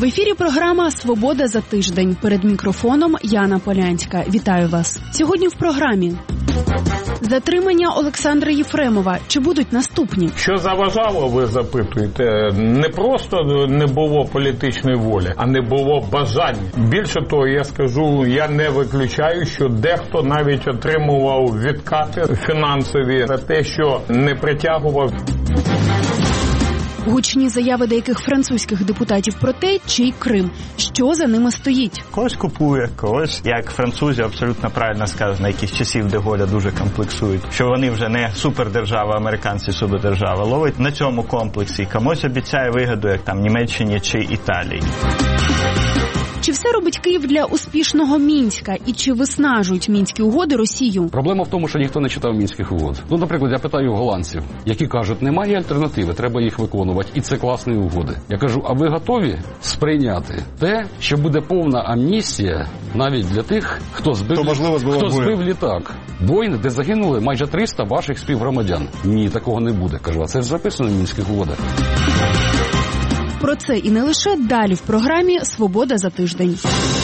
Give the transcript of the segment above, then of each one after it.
В ефірі програма «Свобода за тиждень». Перед мікрофоном Яна Полянська. Вітаю вас. Сьогодні в програмі. Затримання Олександра Єфремова. Чи будуть наступні? Що заважало, ви запитуєте? Не просто не було політичної волі, а не було бажання. Більше того, я скажу, я не виключаю, що дехто навіть отримував відкати фінансові за те, що не притягував. Гучні заяви деяких французьких депутатів про те, чий Крим. Що за ними стоїть? Когось купує, когось, як французи, абсолютно правильно сказано, яких часів де Голля дуже комплексують, що вони вже не супердержава, американці супердержава. Ловить на цьому комплексі. Комусь обіцяє вигоду, як там Німеччині чи Італії. Чи все робить Київ для успішного Мінська? І чи виснажують Мінські угоди Росію? Проблема в тому, що ніхто не читав Мінських угод. Наприклад, я питаю голландців, які кажуть, немає альтернативи, треба їх виконувати. І це класні угоди. Я кажу, а ви готові сприйняти те, що буде повна амністія навіть для тих, хто збив літак? Боїнг, де загинули майже 300 ваших співгромадян. Ні, такого не буде. Кажу, а це ж записано в Мінських угодах. Про це і не лише далі в програмі «Свобода за тиждень».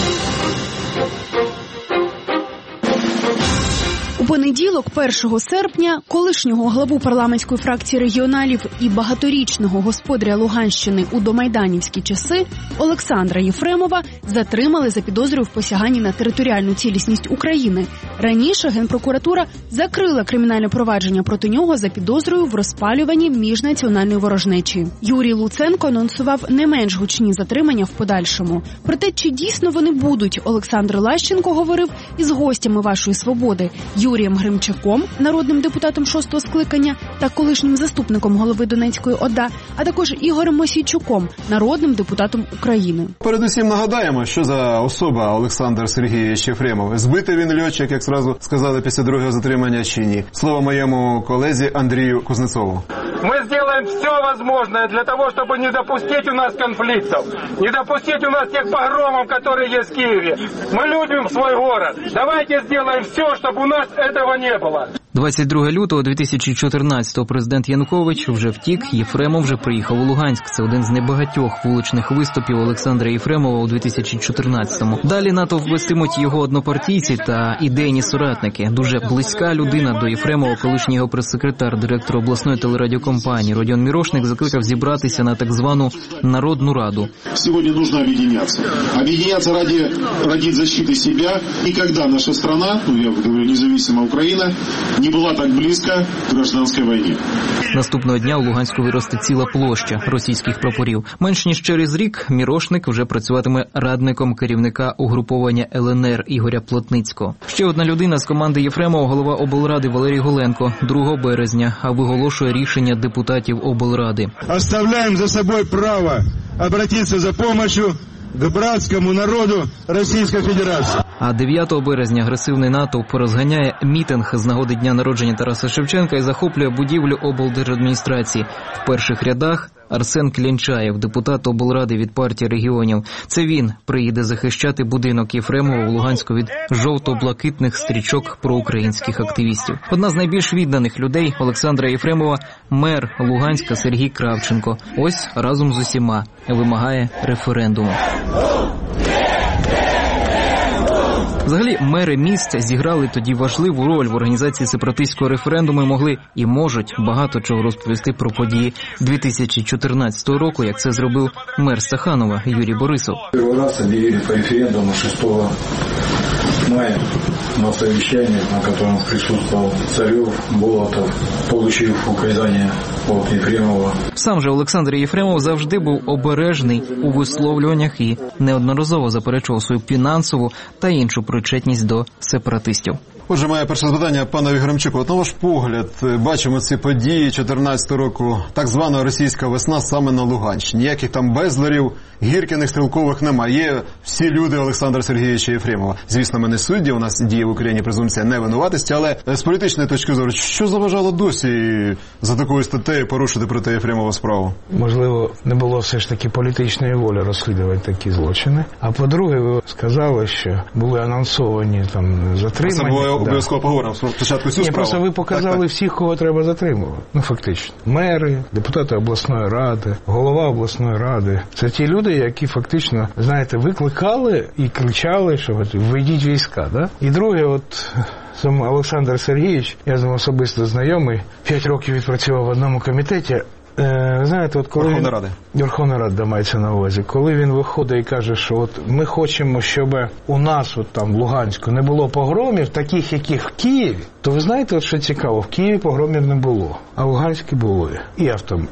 У понеділок, 1 серпня, колишнього главу парламентської фракції регіоналів і багаторічного господаря Луганщини у домайданівські часи Олександра Єфремова затримали за підозрою в посяганні на територіальну цілісність України. Раніше Генпрокуратура закрила кримінальне провадження проти нього за підозрою в розпалюванні міжнаціональної ворожнечі. Юрій Луценко анонсував не менш гучні затримання в подальшому. Про те, чи дійсно вони будуть, Олександр Лащенко говорив із гостями «Вашої свободи» Юрієм Гримчаком, народним депутатом 6-го скликання та колишнім заступником голови Донецької ОДА, а також Ігорем Мосійчуком, народним депутатом України. Передусім нагадаємо, що за особа Олександр Сергійович Єфремов. Збитий він льотчик, як зразу сказали після другого затримання, чи ні. Слово моєму колезі Андрію Кузнецову. Мы сделаем все возможное для того, чтобы не допустить у нас конфликтов, не допустить у нас тех погромов, которые есть в Киеве. Мы любим свой город. Давайте сделаем все, чтобы у нас этого не было. 22 лютого 2014-го президент Янукович вже втік, Єфремов вже приїхав у Луганськ. Це один з небагатьох вуличних виступів Олександра Єфремова у 2014-му. Далі натовп вестимуть його однопартійці та ідейні соратники. Дуже близька людина до Єфремова, колишній його прес-секретар, директор обласної телерадіокомпанії Родіон Мірошник закликав зібратися на так звану Народну Раду. Сьогодні потрібно об'єднатися. Об'єднатися ради защити себе. Ніколи наша країна, я говорю, незалежна Україна, не була так близько к гражданській війні. Наступного дня у Луганську виросте ціла площа російських прапорів. Менш ніж через рік Мірошник вже працюватиме радником керівника угруповання ЛНР Ігоря Плотницького. Ще одна людина з команди Єфремова, голова облради Валерій Голенко, 2 березня, виголошує рішення депутатів облради. Оставляємо за собою право обратитися за допомогою к братському народу Російської Федерації. А 9 березня агресивний натовп розганяє мітинг з нагоди дня народження Тараса Шевченка і захоплює будівлю облдержадміністрації. В перших рядах Арсен Клінчаєв, депутат облради від партії регіонів. Це він приїде захищати будинок Єфремова у Луганську від жовто-блакитних стрічок проукраїнських активістів. Одна з найбільш відданих людей Олександра Єфремова – мер Луганська Сергій Кравченко. Ось разом з усіма вимагає референдуму. Взагалі, мери міст зіграли тоді важливу роль в організації сепаратистського референдуму і могли і можуть багато чого розповісти про події 2014 року, як це зробив мер Стаханова Юрій Борисов. Перший раз об'явили по референдуму 6 мая на совещании, на котором присутствовал Царев, Болотов, получив указання від Єфремова. Сам же Олександр Єфремов завжди був обережний у висловлюваннях і неодноразово заперечував свою фінансову та іншу причетність до сепаратистів. Отже, моє перше запитання панові Гримчуку. От на ваш погляд, бачимо ці події 2014 року, так звана російська весна саме на Луганщині. Ніяких там безларів, Гіркіних, Стрілкових немає. Є всі люди Олександра Сергійовича Єфремова. Звісно, ми не судді, у нас діє в Україні презумпція невинуватості, але з політичної точки зору, що заважало досі за такою статтею порушити проти Єфремова справу? Можливо, не було все ж таки політичної волі розслідувати такі злочини. А по-друге, ви сказали, що були анонсовані там затримання. обов'язково поговоримо спочатку цю справу. Просто ви показали всіх, кого треба затримувати. Ну, фактично. Мери, депутати обласної ради, голова обласної ради. Це ті люди, які фактично, знаєте, викликали і кричали, що введіть війська, да? І друге, от сам Олександр Сергійович, я з ним особисто знайомий, 5 років відпрацював в одному комітеті. Знаєте, от коли Верховна Рада мається на увазі, коли він виходить і каже, що от ми хочемо, щоб у нас от там в Луганську не було погромів, таких, яких в Києві, то ви знаєте, от що цікаво, в Києві погромів не було, а в Луганську були. І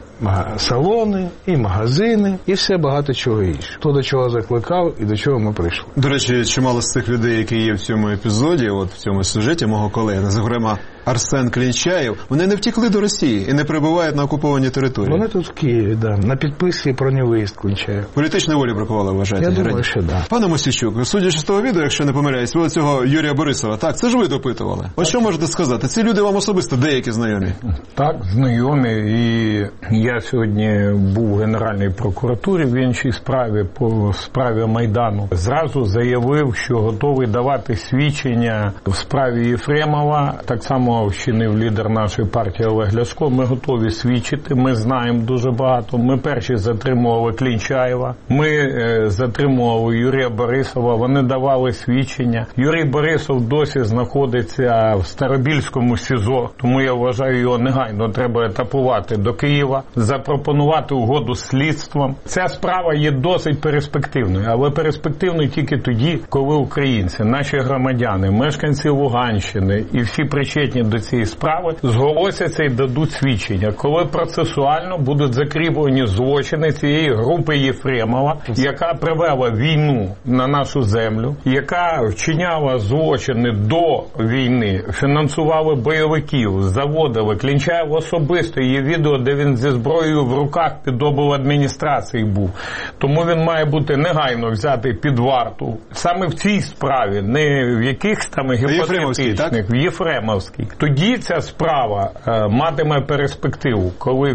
автосалони, і магазини, і все багато чого інше. Хто до чого закликав і до чого ми прийшли. До речі, чимало з цих людей, які є в цьому епізоді, от в цьому сюжеті мого колеги, зокрема Арсен Клінчаєв, вони не втекли до Росії і не перебувають на окупованій території. Вони тут в Києві, да, на підписі про невиїзд Клінчаєв. Політичної волі бракувало, вважаєте? Я думаю, що да. Пане Мосійчук, судячи з того відео, якщо не помиляюсь, ви цього Юрія Борисова, так, це ж ви допитували. Ось що можете сказати? Ці люди вам особисто деякі знайомі? Так, знайомі, і я сьогодні був в Генеральній прокуратурі в іншій справі, по справі Майдану. Зразу заявив, що готовий давати свідчення в справі Єфремова. Так само вчинив лідер нашої партії Олег Ляшко. Ми готові свідчити, ми знаємо дуже багато. Ми перші затримували Клінчаєва, ми затримували Юрія Борисова, вони давали свідчення. Юрій Борисов досі знаходиться в Старобільському СІЗО, тому я вважаю, його негайно треба етапувати до Києва, запропонувати угоду з слідством. Ця справа є досить перспективною, але перспективною тільки тоді, коли українці, наші громадяни, мешканці Луганщини і всі причетні до цієї справи зголосяться і дадуть свідчення, коли процесуально будуть закріплені злочини цієї групи Єфремова, яка привела війну на нашу землю, яка вчиняла злочини до війни, фінансували бойовиків, заводили. Клінчаєв особисто, є відео, де він зі зброєю в руках під обладміністрації був. Тому він має бути негайно взятий під варту. Саме в цій справі, не в якихось там гіпотетичних, в Єфремовській. Тоді ця справа матиме перспективу, коли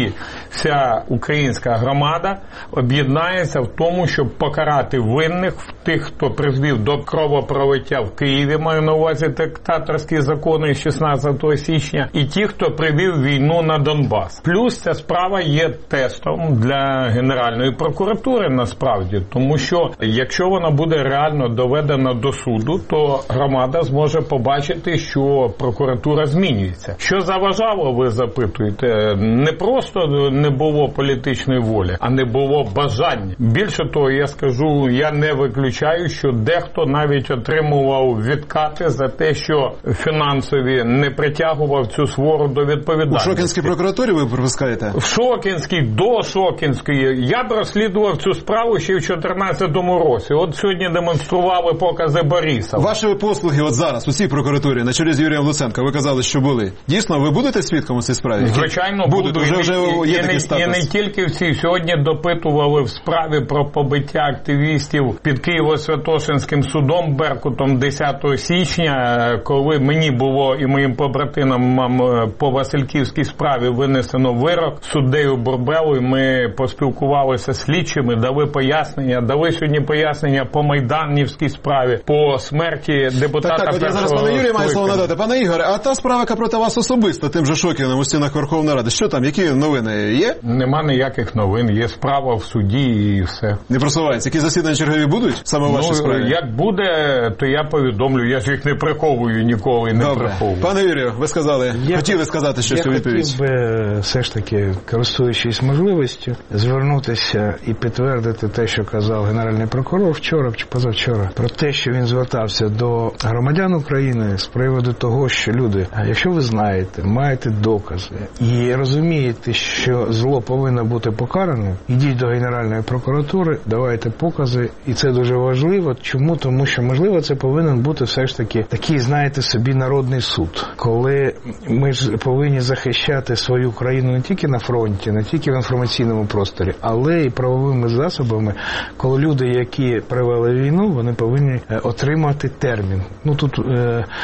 вся українська громада об'єднається в тому, щоб покарати винних, тих, хто призвів до кровопролиття в Києві, маю на увазі диктаторські закони 16 січня, і ті, хто привів війну на Донбас. Плюс ця справа є тестом для Генеральної прокуратури насправді, тому що якщо вона буде реально доведена до суду, то громада зможе побачити, що прокуратура змінюється. Що заважало, ви запитуєте, не просто не було політичної волі, а не було бажання. Більше того, я скажу, я не виключаю, що дехто навіть отримував відкати за те, що фінансові не притягував цю свору до відповідальності. У Шокінській прокуратурі ви припускаєте? В Шокінській, до Шокінської. Я б розслідував цю справу ще в 2014 році. От сьогодні демонстрували покази Борисова. Ваші послуги от зараз у цій прокуратурі на чолі з Юрієм Луценко, ви казали, що були. Дійсно, ви будете свідком у цій справі? Звичайно, буду. Вже є такий статус. І не тільки всі. Сьогодні допитували в справі про побиття активістів під Києво-Святошинським судом Беркутом 10 січня, коли мені було і моїм побратимам по Васильківській справі винесено вирок суддею Бурбелою. Ми поспілкувалися з слідчими, дали пояснення. Дали сьогодні пояснення по Майданівській справі, по смерті депутата першого. Так, я зараз пане Юрію маю слово надати. Пане Ігоре, а та справа, яка проти вас особисто, тим же Шокіним у стінах Верховної Ради, що там, які новини є? Нема ніяких новин, є справа в суді і все. Не просувається. Які засідання чергові будуть саме в вашій справі? Як буде, то я повідомлю. Я ж їх не приховую ніколи, не приховую. Пане Юрію, ви сказали, хотіли сказати щось у відповідь. Я хотів би все ж таки, користуючись можливістю, звернутися і підтвердити те, що казав Генеральний прокурор вчора чи позавчора, про те, що він звертався до громадян України з приводу того, що люди, якщо ви знаєте, маєте докази і розумієте, що зло повинно бути покараним, ідіть до Генеральної прокуратури, давайте покази, і це дуже важливо. Чому? Тому що, можливо, це повинен бути все ж таки такий, знаєте, собі народний суд, коли ми ж повинні захищати свою країну не тільки на фронті, не тільки в інформаційному просторі, але і правовими засобами, коли люди, які привели війну, вони повинні отримати термін. Ну, тут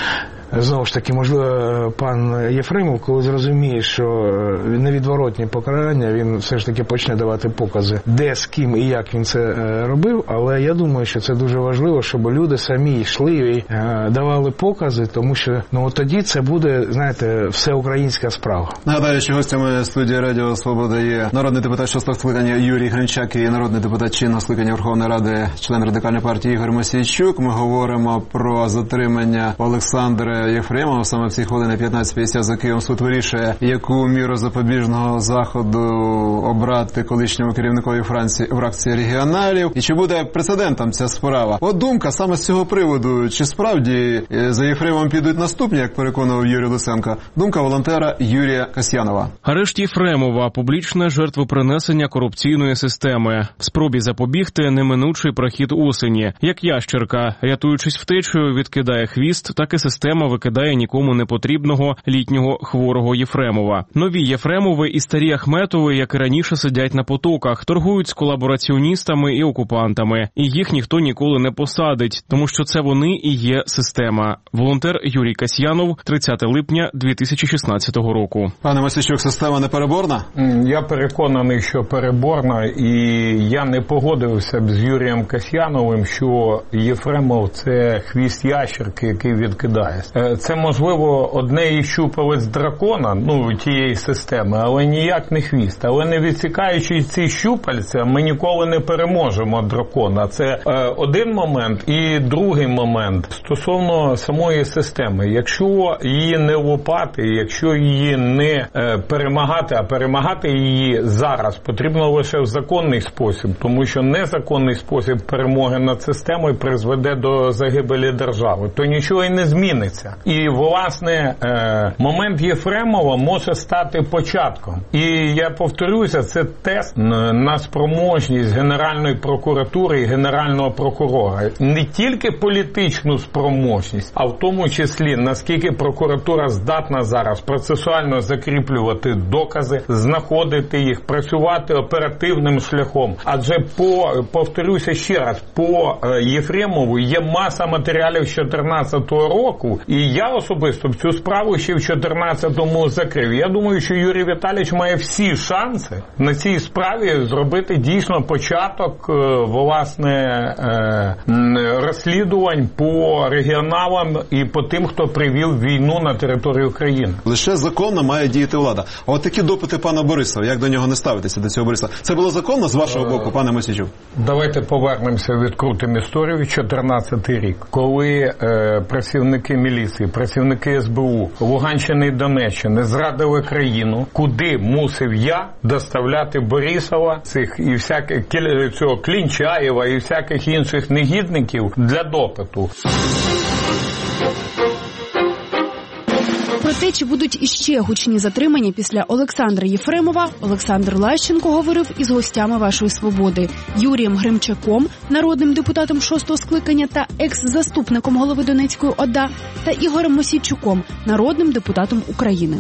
знову ж таки, можливо, пан Єфремов, коли зрозуміє, що невідворотні покарання, він все ж таки почне давати покази, де, з ким і як він це робив, але я думаю, що це дуже важливо, щоб люди самі йшли і давали покази, тому що тоді це буде, знаєте, всеукраїнська справа. Нагадаю, що гостями студії Радіо Свобода є народний депутат 6-го скликання Юрій Гринчак і народний депутат чинного скликання Верховної Ради, член Радикальної партії Ігор Мосійчук. Ми говоримо про затримання Олександра Єфремова. Саме в ці хвилини 15:50 за Києвом суд вирішує, яку міру запобіжного заходу обрати колишньому керівникові фракції регіоналів. І чи буде прецедентом ця справа? От думка саме з цього приводу, чи справді за Єфремовим підуть наступні, як переконував Юрій Луценко, думка волонтера Юрія Касьянова. Арешт Єфремова – публічне жертвопринесення корупційної системи. В спробі запобігти неминучий прохід осені. Як ящерка, рятуючись втечею, відкидає хвіст, так і система викидає нікому не потрібного літнього хворого Єфремова. Нові Єфремови і старі Ахметови, як і раніше, сидять на потоках, торгують з колабораціоністами і окупантами. І їх ніхто ніколи не посадить, тому що це вони і є система. Волонтер Юрій Касьянов, 30 липня 2016 року. Пане Мосійчук, система не переборна? Я переконаний, що переборна, і я не погодився б з Юрієм Касьяновим, що Єфремов – це хвіст ящерки, який відкидає. Це, можливо, одне із щупалець дракона, тієї системи, але ніяк не хвіст. Але не відсікаючи ці щупальця, ми ніколи не переможемо дракона. Це один момент. І другий момент стосовно самої системи. Якщо її не лопати, якщо її не перемагати, а перемагати її зараз потрібно лише в законний спосіб, тому що незаконний спосіб перемоги над системою призведе до загибелі держави, то нічого і не зміниться. І, власне, момент Єфремова може стати початком. І я повторюся, це тест на спроможність Генеральної прокуратури і Генерального прокурора. Не тільки політичну спроможність, а в тому числі, наскільки прокуратура здатна зараз процесуально закріплювати докази, знаходити їх, працювати оперативним шляхом. Адже повторюся ще раз, по Єфремову є маса матеріалів з 2014 року, і я особисто цю справу ще в 2014-му закрив. Я думаю, що Юрій Віталійович має всі шанси на цій справі зробити дійсно початок, власне, розслідувань по регіоналам і по тим, хто привів війну на територію України. Лише законно має діяти влада. А от такі допити пана Борисова, як до нього не ставитися, до цього Борисова? Це було законно з вашого боку, пане Мосійчук? Давайте повернемося, відкрутимо історію. 2014 рік, коли працівники міліції, працівники СБУ Луганщини і Донеччини зрадили країну, куди мусив я доставляти Борисова, і цього Клінчаєва і всяких інших негідників для допиту. Про те, чи будуть іще гучні затримання після Олександра Єфремова, Олександр Лащенко говорив із гостями «Вашої свободи» Юрієм Гринчаком, народним депутатом 6-го скликання та екс-заступником голови Донецької ОДА, та Ігорем Мосійчуком, народним депутатом України.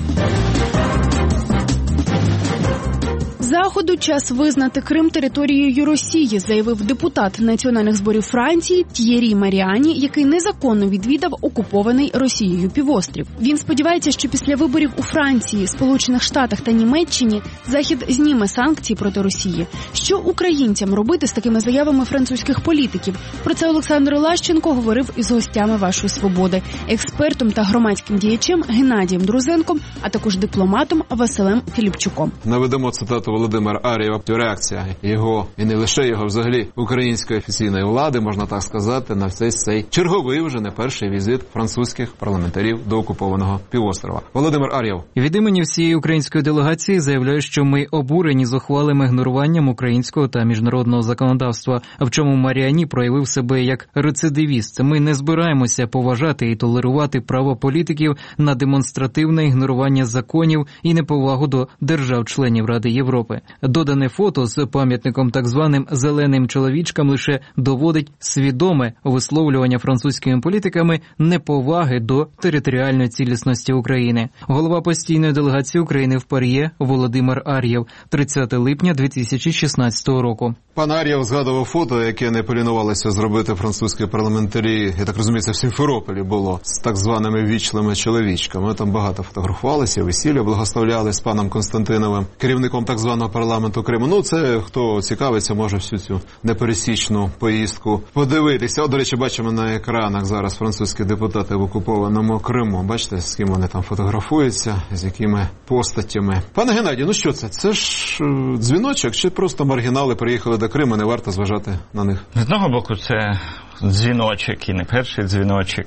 Заходу час визнати Крим територією Росії, заявив депутат Національних зборів Франції Т'єрі Маріані, який незаконно відвідав окупований Росією півострів. Він сподівається, що після виборів у Франції, Сполучених Штатах та Німеччині Захід зніме санкції проти Росії. Що українцям робити з такими заявами французьких політиків? Про це Олександр Лащенко говорив із гостями «Вашої свободи», експертом та громадським діячем Геннадієм Друзенком, а також дипломатом Василем Філіпчуком. Наведемо цитату Володимира Ар'єва. Реакція його, і не лише його, взагалі, української офіційної влади, можна так сказати, на цей черговий вже не перший візит французьких парламентарів до окупованого півострова. Володимир Ар'єв. Від імені всієї української делегації заявляю, що ми обурені зухвалим ігноруванням українського та міжнародного законодавства, в чому Маріані проявив себе як рецидивіст. Ми не збираємося поважати і толерувати право політиків на демонстративне ігнорування законів і неповагу до держав-членів Ради Європи. Європи. Додане фото з пам'ятником так званим «зеленим чоловічкам» лише доводить свідоме висловлювання французькими політиками неповаги до територіальної цілісності України. Голова постійної делегації України в ПАРЄ Володимир Ар'єв, 30 липня 2016 року. Пан Ар'єв згадував фото, яке не полінувалися зробити французькі парламентарі, я так розумію, це в Сімферополі було, з так званими ввічливими чоловічками. Ми там багато фотографувалися, весілля благословляли з паном Константиновим, керівником так званого парламенту Криму. Ну, це, хто цікавиться, може всю цю непересічну поїздку подивитися. От, до речі, бачимо на екранах зараз французькі депутати в окупованому Криму. Бачите, з ким вони там фотографуються, з якими постатями. Пане Геннадію, ну що це? Це ж дзвіночок чи просто маргінали приїхали до Криму, не варто зважати на них? З одного боку, це дзвіночок і не перший дзвіночок,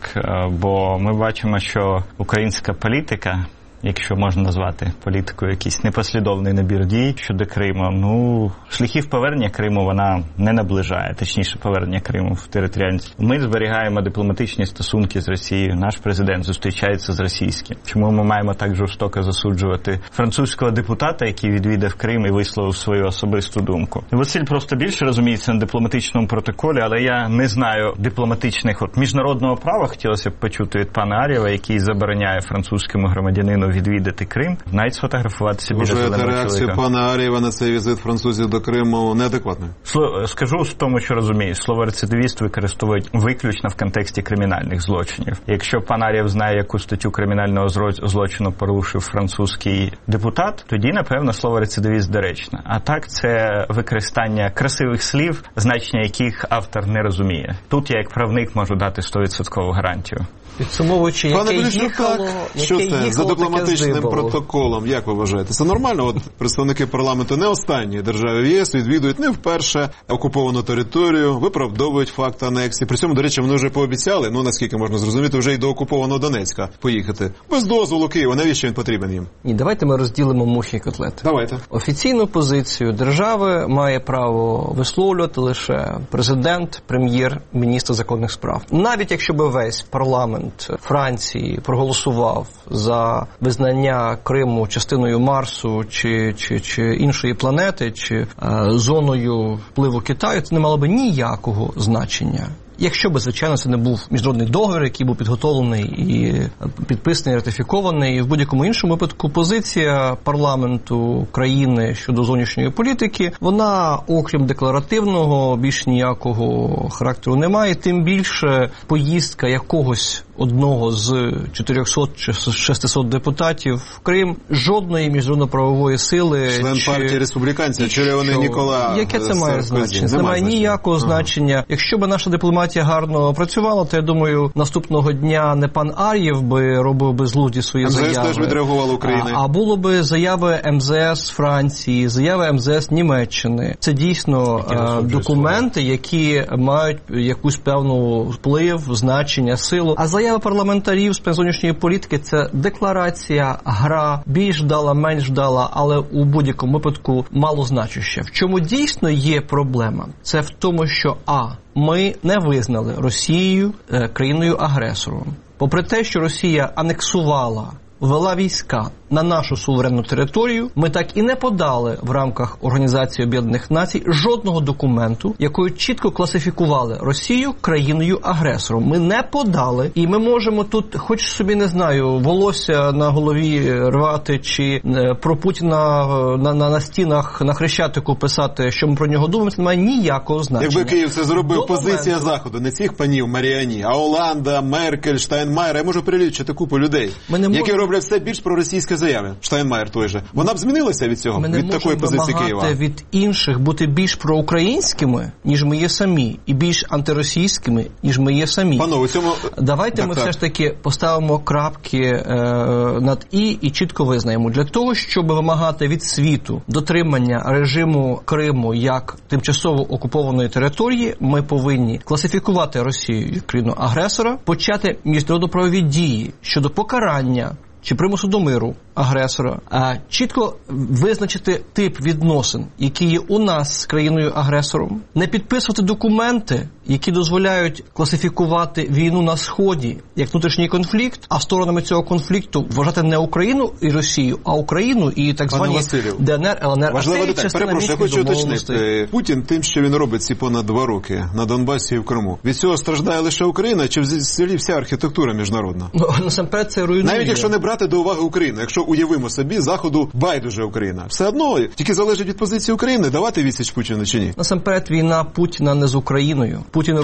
бо ми бачимо, що українська політика, якщо можна назвати політикою якийсь непослідовний набір дій щодо Криму, ну, шляхів повернення Криму вона не наближає, точніше, повернення Криму в територіальність. Ми зберігаємо дипломатичні стосунки з Росією, наш президент зустрічається з російським. Чому ми маємо так жорстоко засуджувати французького депутата, який відвідав Крим і висловив свою особисту думку? Василь просто більше розуміється на дипломатичному протоколі, але я не знаю дипломатичних, міжнародного права, хотілося б почути від пана Ар'єва, який забороняє французькому громадянину відвідати Крим, навіть сфотографуватися біля зеленого чоловіка. Реакцію пана Ар'єва на цей візит французів до Криму неадекватною? Скажу з тому, що розумію. Слово «рецидивіст» використовують виключно в контексті кримінальних злочинів. Якщо пан Ар'єв знає, яку статтю кримінального злочину порушив французький депутат, тоді, напевно, слово «рецидивіст» доречне. А так, це використання красивих слів, значення яких автор не розуміє. Тут я, як правник, можу дати 100% гарантію. Підсумовуючи, яке їхало, що це за дипломатичним протоколом, як ви вважаєте? Це нормально? От представники парламенту не останньої держави в ЄС відвідують не вперше окуповану територію, виправдовують факт анексії. При цьому, до речі, вони вже пообіцяли, ну наскільки можна зрозуміти, вже й до окупованого Донецька поїхати. Без дозволу Києва, навіщо він потрібен їм? Ні, давайте ми розділимо мухи і котлети. Давайте. Офіційну позицію держави має право висловлювати лише президент, прем'єр-міністр закордонних справ. Навіть якщо би весь парламент Франції проголосував за визнання Криму частиною Марсу чи іншої планети, чи зоною впливу Китаю, це не мало би ніякого значення. Якщо би, звичайно, це не був міжнародний договір, який був підготовлений і підписаний, ратифікований, і в будь-якому іншому випадку позиція парламенту країни щодо зовнішньої політики, вона, окрім декларативного, більш ніякого характеру не має, тим більше поїздка якогось одного з 400 чи 600 депутатів в Крим жодної міжнародно-правової сили. Член партії республіканців, червоний Нікола. Яке це має значення? Це має ніякого значення. Якщо б наша дипломатія гарно працювала, то я думаю, наступного дня не пан Ар'єв би робив би злуді свої МЗС заяви. теж відреагувала Україна. А було би заяви МЗС Франції, заяви МЗС Німеччини. Це дійсно документи, які мають якусь певну вплив, значення, силу. А заяви парламентарів з зовнішньої політики – це декларація, гра, більш вдала, менш вдала, але у будь-якому випадку малозначуща. В чому дійсно є проблема? Це в тому, що ми не визнали Росію країною-агресором. Попри те, що Росія анексувала, ввела війська на нашу суверенну територію, ми так і не подали в рамках Організації Об'єднаних Націй жодного документу, якою чітко класифікували Росію країною-агресором. Ми не подали, і ми можемо тут, хоч собі, не знаю, волосся на голові рвати, чи про Путіна на стінах на Хрещатику писати, що ми про нього думаємо, це не має ніякого значення. Якби Київ це зробив, позиція Заходу, не цих панів Маріані, а Оланда, Меркель, Штайнмайер, я можу перелічити купу людей, які роблять все більш проросійське заяви. Штайнмайер той же. Вона б змінилася від цього, від такої позиції Києва? Ми не можемо від інших бути більш проукраїнськими, ніж ми є самі, і більш антиросійськими, ніж ми є самі. Панове, цьому... Давайте ми все ж таки поставимо крапки над і чітко визнаємо. Для того, щоб вимагати від світу дотримання режиму Криму як тимчасово окупованої території, ми повинні класифікувати Росію як країну-агресора, почати міжнародно-правові дії щодо покарання чи примусу до миру агресора, а чітко визначити тип відносин, які є у нас з країною-агресором, не підписувати документи які дозволяють класифікувати війну на Сході як внутрішній конфлікт, а сторонами цього конфлікту вважати не Україну і Росію, а Україну і так звані ДНР, ЛНР. Важливо деталь. Перепрошую, я хочу уточнити. Путін тим, що він робить ці понад 2 роки на Донбасі і в Криму, від цього страждає лише Україна, чи взагалі вся архітектура міжнародна? Ну, насамперед це руйнує. Навіть якщо не брати до уваги Україну, якщо уявимо собі, Заходу байдуже Україна. Все одно, тільки залежить від позиції України, давати відсіч Путіну чи ні? Насамперед війна Путіна не з Україною.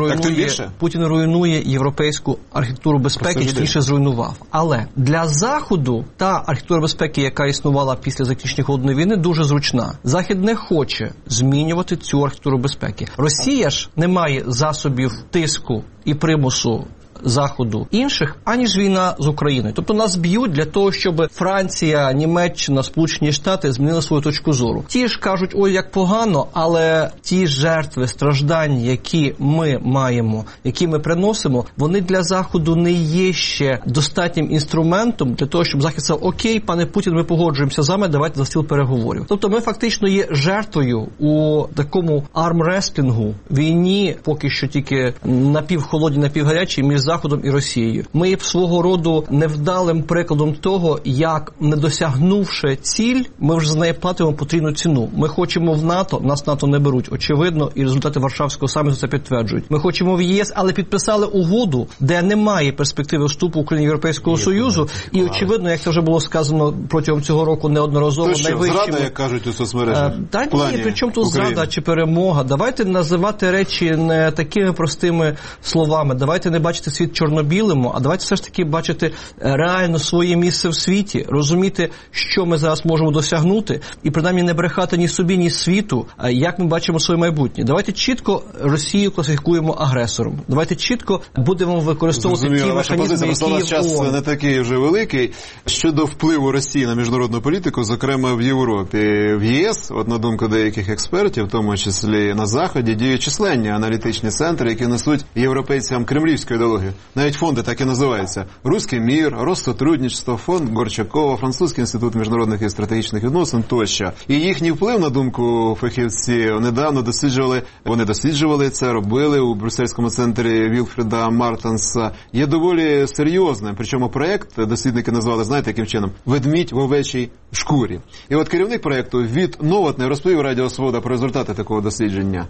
Путін руйнує європейську архітектуру безпеки, точніше зруйнував. Але для Заходу та архітектура безпеки, яка існувала після закінчення Холодної війни, дуже зручна. Захід не хоче змінювати цю архітектуру безпеки. Росія ж не має засобів тиску і примусу Заходу інших, аніж війна з Україною. Тобто нас б'ють для того, щоб Франція, Німеччина, Сполучені Штати змінили свою точку зору. Ті ж кажуть, ой, як погано, але ті жертви, страждання, які ми маємо, які ми приносимо, вони для Заходу не є ще достатнім інструментом для того, щоб Захід сказав, окей, пане Путін, ми погоджуємося з вами, давайте за стіл переговорів. Тобто ми фактично є жертвою у такому армрестлінгу, війні, поки що тільки напівхолодній, напівгарячій, між Заходом і Росією. Ми є свого роду невдалим прикладом того, як, не досягнувши ціль, ми вже за неї платимо потрібну ціну. Ми хочемо в НАТО, нас НАТО не беруть, очевидно, і результати Варшавського саміту це підтверджують. Ми хочемо в ЄС, але підписали угоду, де немає перспективи вступу України в Європейського Союзу, і очевидно, як це вже було сказано протягом цього року неодноразово, найвищими... Зрада, як кажуть у соцмережах? Та ні, при чому тут зрада чи перемога? Давайте називати речі не такими простими словами. Давайте не бачити світ чорно-білому, а давайте все ж таки бачити реально своє місце в світі, розуміти, що ми зараз можемо досягнути, і принаймні не брехати ні собі, ні світу, як ми бачимо своє майбутнє. Давайте чітко Росію класифікуємо агресором. Давайте чітко будемо використовувати ті механізми, які є в час не такий вже великий. Щодо впливу Росії на міжнародну політику, зокрема в Європі, в ЄС, от на думку деяких експертів, в тому числі на Заході, діють численні аналітичні центри, які несуть європейцям кремлівську ідеологію. Навіть фонди так і називаються. Руський мір, Россотрудничество, фонд Горчакова, Французький інститут міжнародних і стратегічних відносин тощо. І їхній вплив, на думку фахівців, недавно досліджували це, робили у брюссельському центрі Вілфреда Мартенса, є доволі серйозним. Причому проєкт дослідники назвали, знаєте, яким чином? «Ведмідь в овечій шкурі». І от керівник проєкту Від Новотний розповів Радіо Свобода про результати такого дослідження.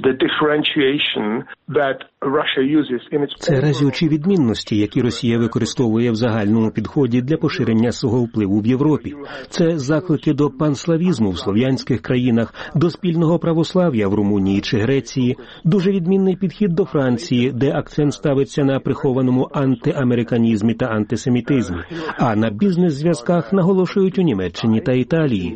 Це разючі відмінності, які Росія використовує в загальному підході для поширення свого впливу в Європі. Це заклики до панславізму в слов'янських країнах, до спільного православ'я в Румунії чи Греції, дуже відмінний підхід до Франції, де акцент ставиться на прихованому антиамериканізмі та антисемітизмі, а на бізнес-зв'язках наголошують у Німеччині та Італії.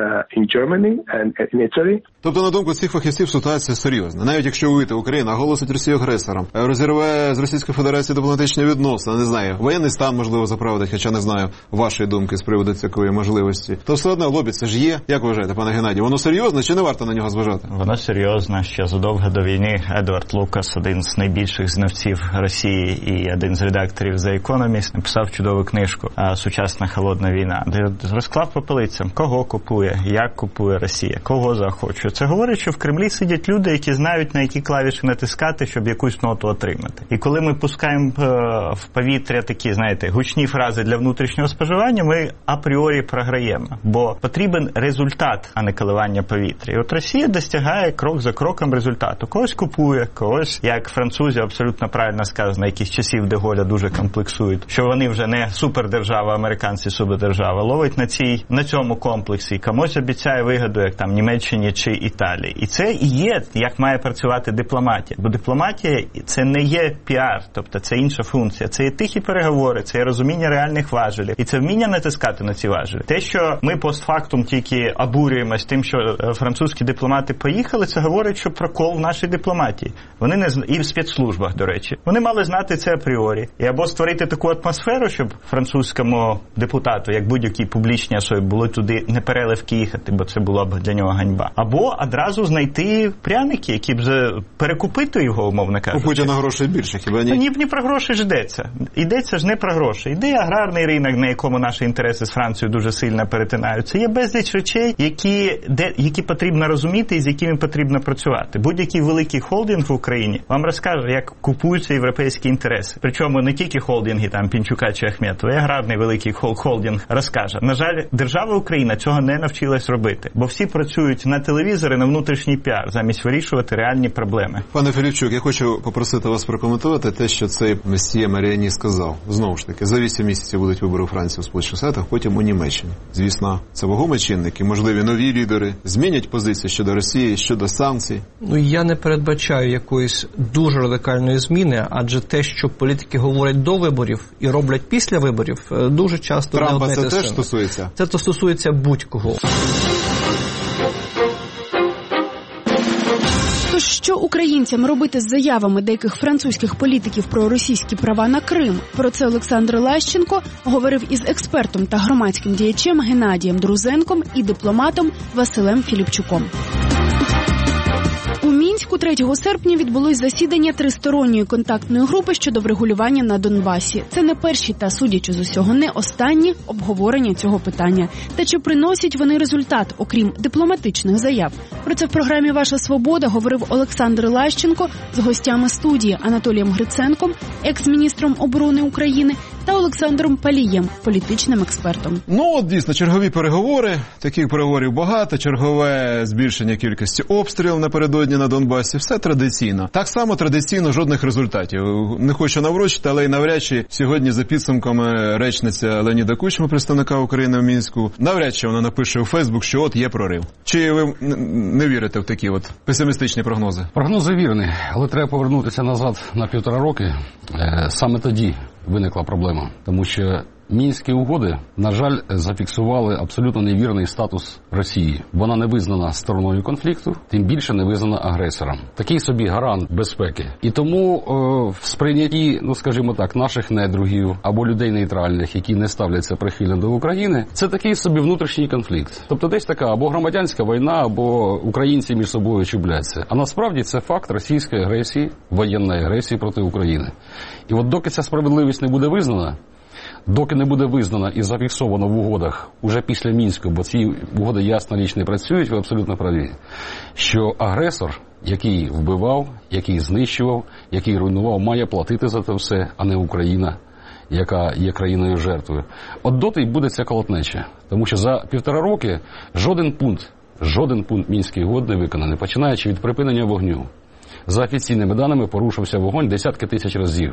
Тобто, на думку цих фахівців, ситуація серйозна. Навіть якщо Україна оголосить Росію агресором, розірве з Російською Федерацією дипломатичні відносини, не знаю, воєнний стан, можливо, заправдить, хоча не знаю вашої думки з приводу такої можливості, то все одно лобі це ж є. Як вважаєте, пане Геннадію, воно серйозне чи не варто на нього зважати? Воно серйозне. Ще задовго до війни Едвард Лукас, один з найбільших знавців Росії і один з редакторів The Economist, написав чудову книжку «Сучасна холодна війна», де розклав по полицям, кого купує, як купує Росія, кого захочує. Це говорить, що в Кремлі сидять люди, які знають, на які клавіші натискати, щоб якусь ноту отримати. І коли ми пускаємо в повітря такі, знаєте, гучні фрази для внутрішнього споживання, ми апріорі програємо. Бо потрібен результат, а не коливання повітря. І от Росія досягає крок за кроком результату. Когось купує, когось, як французі абсолютно правильно сказано, якісь часів де Голля дуже комплексують, що вони вже не супердержава, американці супердержава, ловить на цьому комплексі. Комусь обіцяє вигоду, як там Німеччині чи Італії. І це і є, як має працювати дипломатія. Бо дипломатія – це не є піар, тобто це інша функція. Це є тихі переговори, це є розуміння реальних важелів. І це вміння натискати на ці важелі. Те, що ми постфактум тільки обурюємось тим, що французькі дипломати поїхали, це говорить, що прокол в нашій дипломатії. Вони не і в спецслужбах, до речі. Вони мали знати це апріорі. І або створити таку атмосферу, щоб французькому депутату, як будь-якій публічній Тарасові було туди не переливки їхати, бо це була б для нього ганьба. Або одразу знайти пряники, які б перекупити його, умовно кажучи. У Путіна грошей більше, хіба ні? Ні про гроші ж йдеться. Йдеться ж не про гроші. Йде аграрний ринок, на якому наші інтереси з Францією дуже сильно перетинаються. Є безліч речей, які потрібно розуміти і з якими потрібно працювати. Будь-який великий холдинг в Україні вам розкаже, як купуються європейські інтереси. Причому не тільки холдинги там Пінчука чи Ахметова, і аграрний великий холдинг розкаже. На жаль, держава Україна цього не навчилась робити, бо всі працюють на телевізори, на внутрішній піар, замість вирішувати реальні проблеми. Пане Філіпчук, я хочу попросити вас прокоментувати те, що цей месьє Маріані сказав. Знову ж таки, за 8 місяців будуть вибори у Франції, у Сполучених Штатах, потім у Німеччині. Звісно, це вагомі чинники, можливі нові лідери змінять позицію щодо Росії, щодо санкцій. Я не передбачаю якоїсь дуже радикальної зміни, адже те, що політики говорять до виборів і роблять після виборів, дуже часто не одне те саме. Трампа це теж стосується? Це стосується будь-кого. Тож, що українцям робити з заявами деяких французьких політиків про російські права на Крим? Про це Олександр Лащенко говорив із експертом та громадським діячем Геннадієм Друзенком і дипломатом Василем Філіпчуком. У Мінську 3 серпня відбулось засідання тристоронньої контактної групи щодо врегулювання на Донбасі. Це не перші та, судячи з усього, не останні обговорення цього питання. Та чи приносять вони результат, окрім дипломатичних заяв? Про це в програмі «Ваша свобода» говорив Олександр Лащенко з гостями студії Анатолієм Гриценком, екс-міністром оборони України, та Олександром Палієм, політичним експертом. Дійсно, чергові переговори, таких переговорів багато, чергове збільшення кількості обстрілів напередодні на Донбасі, все традиційно. Так само традиційно жодних результатів. Не хочу наврочити, але й навряд чи сьогодні за підсумками речниця Леоніда Кучми, представника України в Мінську, навряд чи вона напише у Фейсбук, що от є прорив. Чи ви не вірите в такі от песимістичні прогнози? Прогнози вірні, але треба повернутися назад на 1,5 роки. Саме тоді виникла проблема, тому що Мінські угоди, на жаль, зафіксували абсолютно невірний статус Росії. Вона не визнана стороною конфлікту, тим більше не визнана агресором. Такий собі гарант безпеки. І тому в сприйнятті, скажімо так, наших недругів або людей нейтральних, які не ставляться прихильно до України, це такий собі внутрішній конфлікт. Тобто десь така або громадянська війна, або українці між собою чубляться. А насправді це факт російської агресії, воєнної агресії проти України. І от доки ця справедливість не буде визнана, доки не буде визнано і зафіксовано в угодах уже після Мінську, бо ці угоди ясно річ не працюють, ви абсолютно праві, що агресор, який вбивав, який знищував, який руйнував, має платити за це все, а не Україна, яка є країною жертвою. От доти й буде ця колотнеча. Тому що за 1,5 роки жоден пункт Мінських угод не виконаний, починаючи від припинення вогню. За офіційними даними порушився вогонь десятки тисяч разів.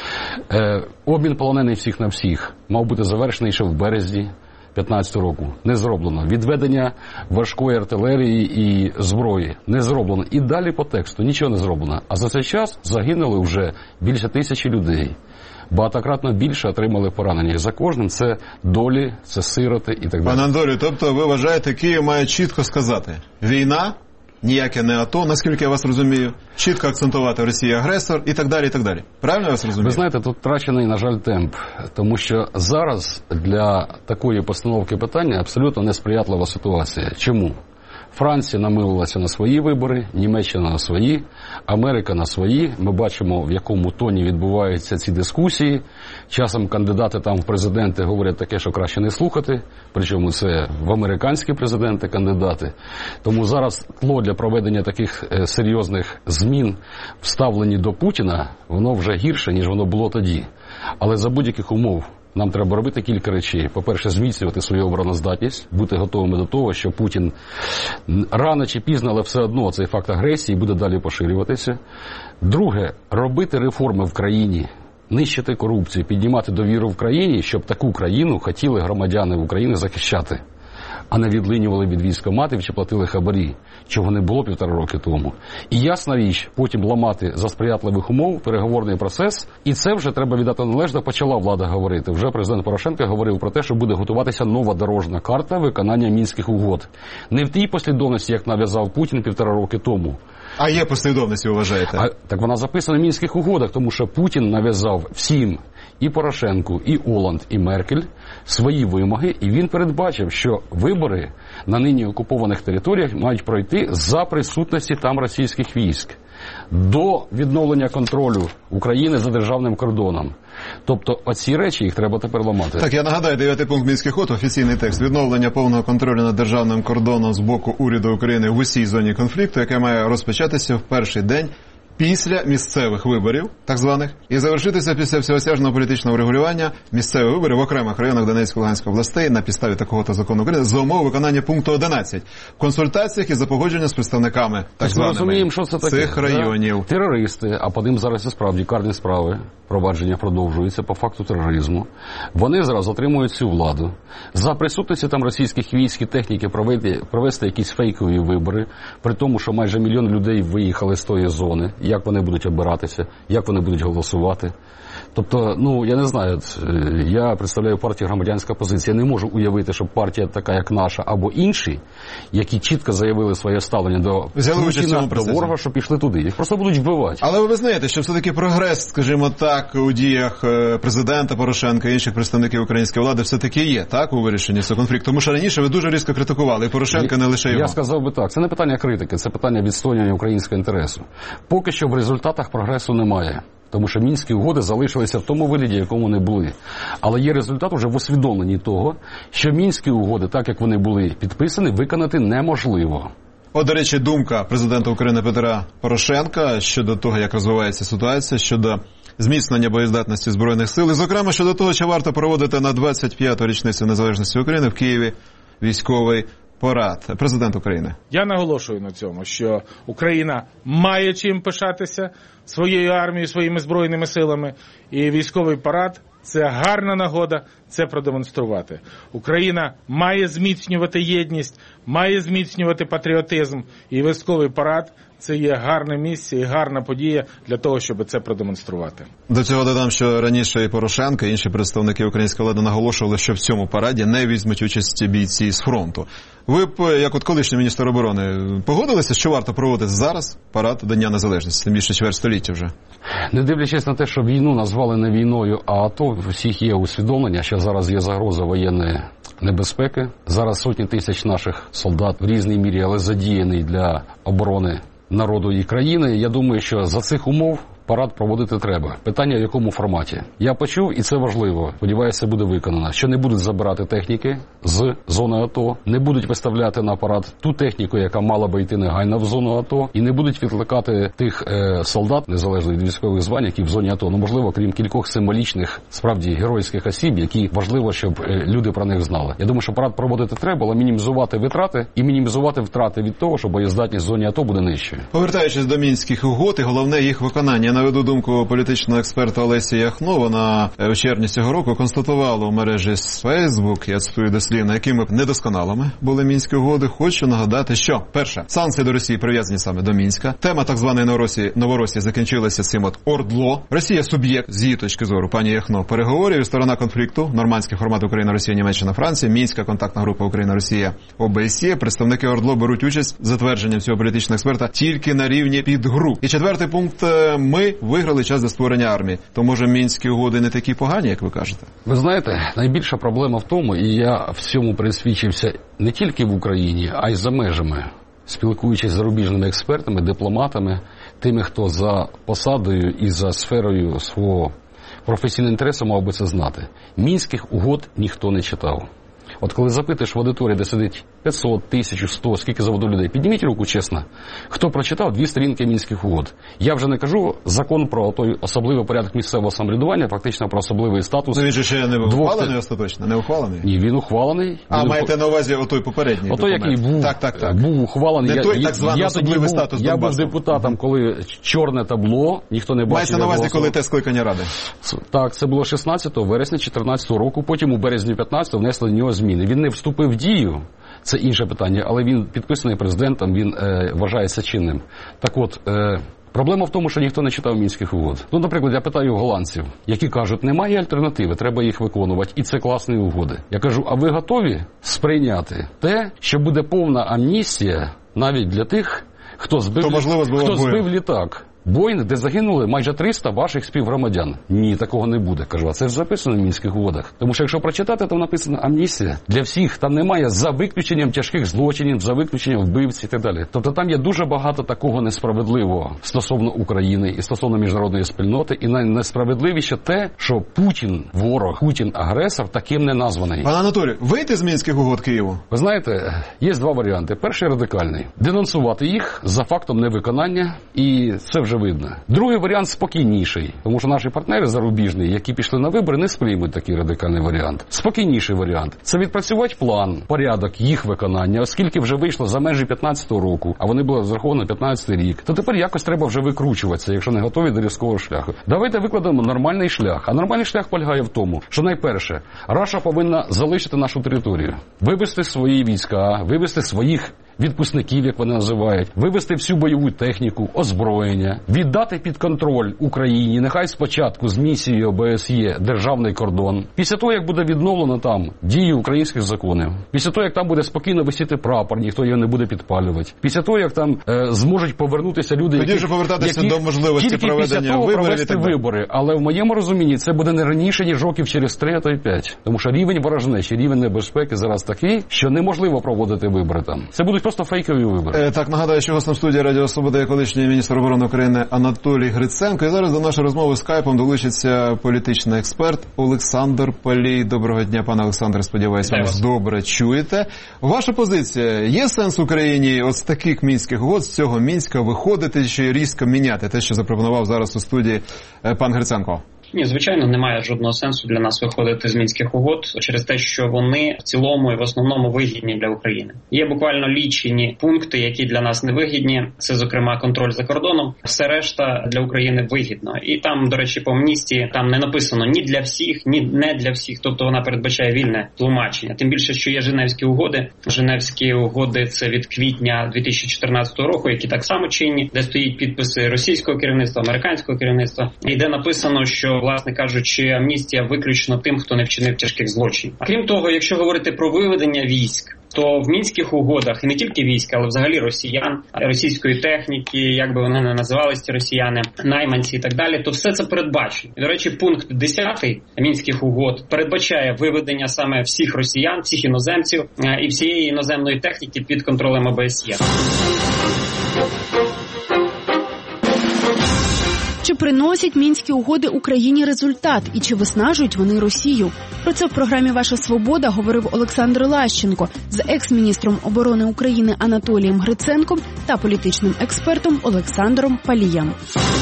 Обмін полонених всіх на всіх мав бути завершений ще в березні 2015 року. Не зроблено. Відведення важкої артилерії і зброї не зроблено. І далі по тексту нічого не зроблено. А за цей час загинули вже більше 1000 людей. Багатократно більше отримали поранення. За кожним це долі, це сироти і так далі. Пане Анатолію, тобто ви вважаєте, Київ має чітко сказати: війна, ніяке не АТО, наскільки я вас розумію, чітко акцентувати Росія агресор і так далі, і так далі. Правильно я вас розумію? Ви знаєте, тут втрачений, на жаль, темп, тому що зараз для такої постановки питання абсолютно несприятлива ситуація. Чому? Франція намилилася на свої вибори, Німеччина на свої, Америка на свої. Ми бачимо, в якому тоні відбуваються ці дискусії. Часом кандидати там в президенти говорять таке, що краще не слухати. Причому це в американські президенти кандидати. Тому зараз тло для проведення таких серйозних змін, вставлені до Путіна, воно вже гірше, ніж воно було тоді. Але за будь-яких умов нам треба робити кілька речей. По-перше, зміцнювати свою обороноздатність, бути готовими до того, що Путін рано чи пізно, але все одно цей факт агресії буде далі поширюватися. Друге, робити реформи в країні, нищити корупцію, піднімати довіру в країні, щоб таку країну хотіли громадяни України захищати, а не відлинювали від військкоматів чи платили хабарі, чого не було 1,5 роки тому. І ясна річ, потім ламати за сприятливих умов переговорний процес, і це вже треба віддати належне, почала влада говорити. Вже президент Порошенко говорив про те, що буде готуватися нова дорожна карта виконання Мінських угод. Не в тій послідовності, як нав'язав Путін 1,5 роки тому, А є послідовність, вважаєте? Так вона записана в Мінських угодах, тому що Путін нав'язав всім, і Порошенку, і Оланд, і Меркель свої вимоги, і він передбачив, що вибори на нині окупованих територіях мають пройти за присутності там російських військ до відновлення контролю України за державним кордоном. Тобто оці речі їх треба тепер ламати. Так, я нагадаю, 9-й пункт Мінських угод, офіційний текст. Відновлення повного контролю над державним кордоном з боку уряду України в усій зоні конфлікту, яке має розпочатися в перший день після місцевих виборів, так званих, і завершитися після всеосяжного політичного врегулювання місцевих виборів в окремих районах Донецької, Луганської областей на підставі такого-то закону України за умови виконання пункту 11 в консультаціях і за погодження з представниками так званими цих районів. Терористи, а по ним зараз і справді карні справи, провадження продовжуються по факту тероризму. Вони зараз отримують цю владу. За присутності там російських військ і техніки провести якісь фейкові вибори, при тому, що майже 1 мільйон людей виїхали з тої зони. Як вони будуть обиратися, як вони будуть голосувати. Тобто, я не знаю, я представляю партію «Громадянська позиція». Я не можу уявити, що партія така, як наша, або інші, які чітко заявили своє ставлення до Путіна, до ворога, що пішли туди. Їх просто будуть вбивати. Але ви знаєте, що все-таки прогрес, скажімо так, у діях президента Порошенка і інших представників української влади все-таки є, так, у вирішенні цього конфлікту? Тому що раніше ви дуже різко критикували і Порошенка, не лише його. Я сказав би так, це не питання критики, це питання відстоювання українського інтересу. Поки що в результатах прогресу немає. Тому що Мінські угоди залишилися в тому вигляді, якому вони були. Але є результат уже в усвідомленні того, що Мінські угоди, так як вони були підписані, виконати неможливо. От, до речі, думка президента України Петра Порошенка щодо того, як розвивається ситуація, щодо зміцнення боєздатності Збройних сил, і, зокрема, щодо того, що варто проводити на 25-ту річницю незалежності України в Києві військовий парад. Президент України. Я наголошую на цьому, що Україна має чим пишатися своєю армією, своїми збройними силами, і військовий парад – це гарна нагода це продемонструвати. Україна має зміцнювати єдність, має зміцнювати патріотизм, і військовий парад – це є гарне місце і гарна подія для того, щоб це продемонструвати. До цього додам, що раніше і Порошенко, і інші представники української влади наголошували, що в цьому параді не візьмуть участь бійці з фронту. Ви б, як от колишній міністр оборони, погодилися, що варто проводити зараз парад до Дня Незалежності, тим більше чверть століття вже? Не дивлячись на те, що війну назвали не війною, а АТО, у всіх є усвідомлення, що зараз є загроза воєнної небезпеки. Зараз сотні тисяч наших солдат в різній мірі, але задіяний для оборони народу і країни. Я думаю, що за цих умов парад проводити треба. Питання, в якому форматі. Я почув, і це важливо, сподіваюся, буде виконано, що не будуть забирати техніки з зони АТО, не будуть виставляти на парад ту техніку, яка мала би йти негайно в зону АТО, і не будуть відкликати тих солдат, незалежно від військових звань, які в зоні АТО. Можливо, крім кількох символічних, справді, геройських осіб, які важливо, щоб люди про них знали. Я думаю, що парад проводити треба, але мінімізувати витрати і мінімізувати втрати від того, що боєздатність в зоні АТО буде нижчою. Повертаючись до Мінських угод і головне їх виконання, я наведу думку політичного експерта Олесі Яхно. Вона у червні цього року констатувала у мережі Facebook, я цитую дослівно, якими недосконалими були Мінські угоди. Хочу нагадати, що, перше, санкції до Росії прив'язані саме до Мінська. Тема так званої Новоросії закінчилася цим от ОРДЛО. Росія суб'єкт, з її точки зору, пані Яхно, переговорів і сторона конфлікту, нормандський формат Україна, Росія, Німеччина, Франція, Мінська контактна група Україна, Росія, ОБСЄ. Представники ОРДЛО беруть участь в затвердженні цього політичного експерта тільки на рівні підгруп. І четвертий пункт, ми виграли час для створення армії. То, може, Мінські угоди не такі погані, як ви кажете? Ви знаєте, найбільша проблема в тому, і я в цьому пересвідчився не тільки в Україні, а й за межами. Спілкуючись з зарубіжними експертами, дипломатами, тими, хто за посадою і за сферою свого професійного інтересу мав би це знати. Мінських угод ніхто не читав. От коли запитуєш в аудиторії, де сидить 500, 1000, 100, скільки заводу людей, підніміть руку чесно, хто прочитав 2 сторінки Мінських угод. Я вже не кажу закон про той особливий порядок місцевого самоврядування, фактично про особливий статус. Він же ще не ухвалений остаточно? Не ухвалений? Ні, він ухвалений. Маєте на увазі отой попередній документ? Отой, який був, був ухвалений. Не той так званий особливий статус Донбасу. Я був депутатом, коли чорне табло, ніхто не бачив. Мається на увазі, коли те скликання Ради? Так, це було 16 вересня 2014 року, потім у березні 2015 внесли в нього зміни. Він не вступив в дію, це інше питання, але він підписаний президентом, він вважається чинним. Так от, проблема в тому, що ніхто не читав Мінських угод. Ну, наприклад, я питаю голландців, які кажуть, немає альтернативи, треба їх виконувати, і це класні угоди. Я кажу, а ви готові сприйняти те, що буде повна амністія навіть для тих Хто збив літак? Боїнг, де загинули майже 300 ваших співгромадян. Ні, такого не буде. Кажу, а це ж записано в Мінських угодах. Тому що якщо прочитати, там написано амністія. Для всіх там немає за виключенням тяжких злочинів, за виключенням вбивць і так далі. Тобто там є дуже багато такого несправедливого стосовно України і стосовно міжнародної спільноти. І найнесправедливіше те, що Путін ворог, Путін агресор таким не названий. Пане Анатолію, вийти з Мінських угод Києву? Ви знаєте, є два варіанти. Перший радикальний. Денонсувати їх за фактом невиконання, і це вже видно. Другий варіант спокійніший, тому що наші партнери зарубіжні, які пішли на вибори, не сприймуть такий радикальний варіант. Спокійніший варіант – це відпрацювати план, порядок їх виконання, оскільки вже вийшло за межі 15-го року, а вони були розраховані на 15-й рік, то тепер якось треба вже викручуватися, якщо не готові до різкого шляху. Давайте викладемо нормальний шлях. А нормальний шлях полягає в тому, що найперше, Раша повинна залишити нашу територію, вивести свої війська, вивести своїх відпускників, як вони називають, вивести всю бойову техніку, озброєння, віддати під контроль Україні, нехай спочатку з місією ОБСЄ державний кордон. Після того, як буде відновлено там дії українських законів, після того, як там буде спокійно висіти прапор, ніхто його не буде підпалювати, після того, як там зможуть повернутися люди, тоді вже повертатися до можливості проведення провести вибори. Але в моєму розумінні це буде не раніше, ніж років через 3, а то й 5. Тому що рівень ворожнечі, рівень небезпеки зараз такий, що неможливо проводити вибори там. Це будуть просто фейкові вибори. Так, нагадаю, що гостем студії Радіо Свобода є колишній міністр оборони України Анатолій Гриценко. І зараз до нашої розмови скайпом долучиться політичний експерт Олександр Палій. Доброго дня, пане Олександре, сподіваюся, ви нас добре чуєте. Ваша позиція, є сенс Україні от з таких мінських угод, з цього Мінська виходити чи різко міняти те, що запропонував зараз у студії пан Гриценко? Ні, звичайно, немає жодного сенсу для нас виходити з Мінських угод через те, що вони в цілому і в основному вигідні для України. Є буквально лічені пункти, які для нас не вигідні. Це, зокрема, контроль за кордоном. Все решта для України вигідно. І там, до речі, по амністії там не написано ні для всіх, ні не для всіх. Тобто вона передбачає вільне тлумачення. Тим більше, що є Женевські угоди. Женевські угоди – це від квітня 2014 року, які так само чинні, де стоїть підписи російського керівництва, американського керівництва. І де написано, що, власне кажучи, амністія виключно тим, хто не вчинив тяжких злочинів. А крім того, якщо говорити про виведення військ, то в Мінських угодах, і не тільки військ, але взагалі росіян, російської техніки, як би вони не називалися ці росіяни, найманці і так далі, то все це передбачено. І, до речі, пункт 10 Мінських угод передбачає виведення саме всіх росіян, всіх іноземців і всієї іноземної техніки під контролем ОБСЄ. Чи приносять Мінські угоди Україні результат і чи виснажують вони Росію? Про це в програмі «Ваша свобода» говорив Олександр Лащенко з екс-міністром оборони України Анатолієм Гриценком та політичним експертом Олександром Палієм.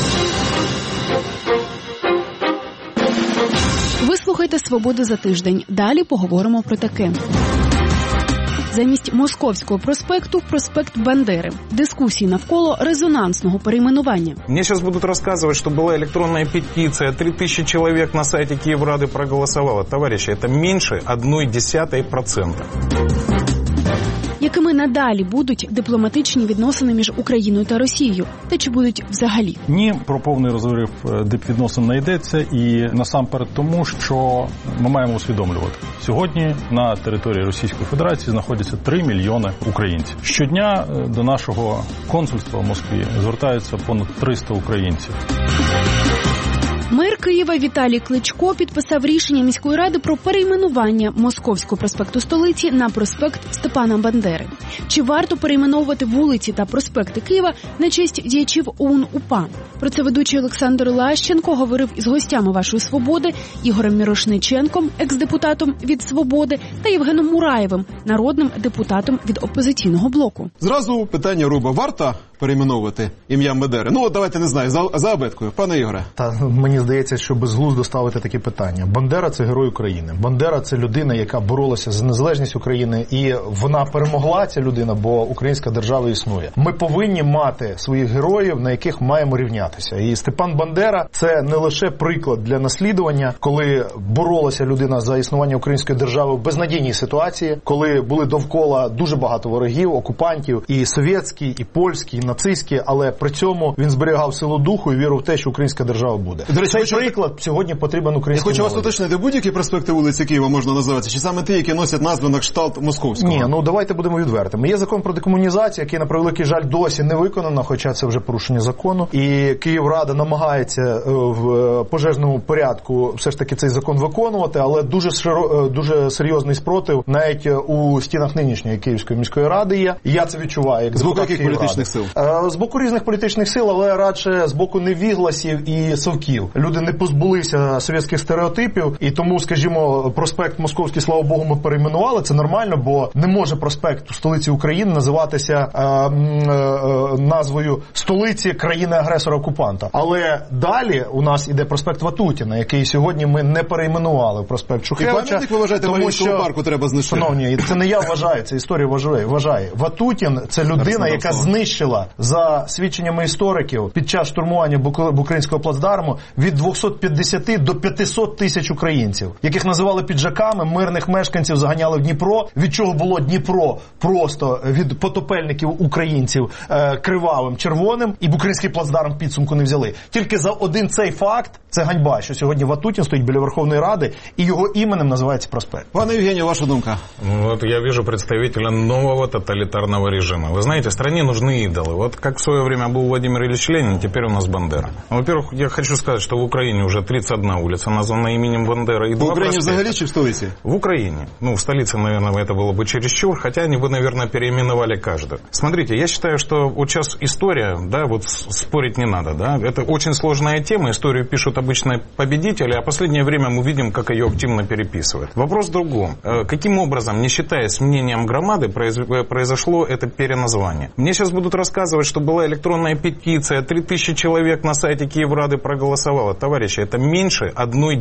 Ви слухайте «Свободу за тиждень». Далі поговоримо про таке. Замість Московського проспекту – проспект Бандери. Дискусії навколо резонансного перейменування. Мне сейчас будут рассказывать, что была электронная петиция, 3000 человек на сайте Киеврады проголосовало. Товарищи, это меньше 0,1%. Якими надалі будуть дипломатичні відносини між Україною та Росією? Та чи будуть взагалі? Ні, про повний розрив дипвідносин не йдеться. І насамперед тому, що ми маємо усвідомлювати. Сьогодні на території Російської Федерації знаходяться 3 мільйони українців. Щодня до нашого консульства в Москві звертаються понад 300 українців. Мер Києва Віталій Кличко підписав рішення міської ради про перейменування Московського проспекту столиці на проспект Степана Бандери. Чи варто перейменовувати вулиці та проспекти Києва на честь діячів ОУН-УПА? Про це ведучий Олександр Лащенко говорив із гостями «Вашої свободи» Ігорем Мірошниченком, екс-депутатом від «Свободи», та Євгеном Мураєвим, народним депутатом від «Опозиційного блоку». Зразу питання руба. Варто перейменовувати ім'я Бандери? Ну, от давайте, не знаю, за абеткою. Пане Ігоре. Мені здається, що безглуздо ставити такі питання. Бандера – це герой України. Бандера – це людина, яка боролася за незалежність України, і вона перемогла, ця людина, бо українська держава існує. Ми повинні мати своїх героїв, на яких маємо рівнятися. І Степан Бандера – це не лише приклад для наслідування, коли боролася людина за існування української держави в безнадійній ситуації, коли були довкола дуже багато ворогів, окупантів, і совєтські, і польські, і нацистські, але при цьому він зберігав силу духу і віру в те, що українська держава буде. До речі, цей приклад сьогодні потрібен українській молоді. Я хочу молоді. вас уточнити, будь-які проспекти вулиці Києва можна називати, чи саме ті, які носять назву на кшталт московського? Ні, ну давайте будемо відвертими. Є закон про декомунізацію, який, на превеликий жаль, досі не виконано, хоча це вже порушення закону. І Київрада намагається в пожежному порядку все ж таки цей закон виконувати, але дуже серйозний спротив навіть у стінах нинішньої Київської міської ради є. І я це відчуваю. Як з боку яких політичних сил? З боку різних політичних сил, але радше з боку невігласів і совків. Люди не позбулися совєтських стереотипів, і тому, скажімо, проспект Московський, слава Богу, ми перейменували. Це нормально, бо не може проспект у столиці України називатися назвою столиці країни-агресора-окупанта. Але далі у нас іде проспект Ватутіна, який сьогодні ми не перейменували в проспект Шухевича. І пам'ятник, ви вважаєте, Маріїнському парку треба знищити? Шановні, це не я вважаю, це історія вважає. Ватутін – це людина, яка знищила, за свідченнями істориків, під час штурмування Букринського плацдарму від 250 до 500 тисяч українців, яких називали піджаками, мирних мешканців заганяли в Дніпро, від чого було Дніпро просто від потопельників українців кривавим, червоним, і Букринський плацдарм в підсумку не взяли. Тільки за один цей факт, це ганьба, що сьогодні Ватутін стоїть біля Верховної Ради, і його іменем називається проспект. Пане Євгенію, ваша думка? Вот я вижу представителя нового тоталитарного режима. Вы знаете, стране нужны идолы. Вот как в свое время был Владимир Ильич Ленин, теперь у нас Бандера. Во-первых, я хочу сказать, что в Украине уже 31 улица названа именем Бандеры. И в Украине взагалі чи в столице? В Украине. Ну, в столице, наверное, это было бы чересчур, хотя они бы, наверное, переименовали каждую. Смотрите, я считаю, что вот сейчас история, да, вот спорить не надо, да, это очень сложная тема, историю пишут обычно победители, а в последнее время мы видим, как ее активно переписывают. Вопрос в другом. Каким образом, не считаясь мнением громады, произошло это переназвание? Мне сейчас будут рассказывать, что была электронная петиция, 3000 человек на сайте Киеврады проголосовало. Товарищи, это меньше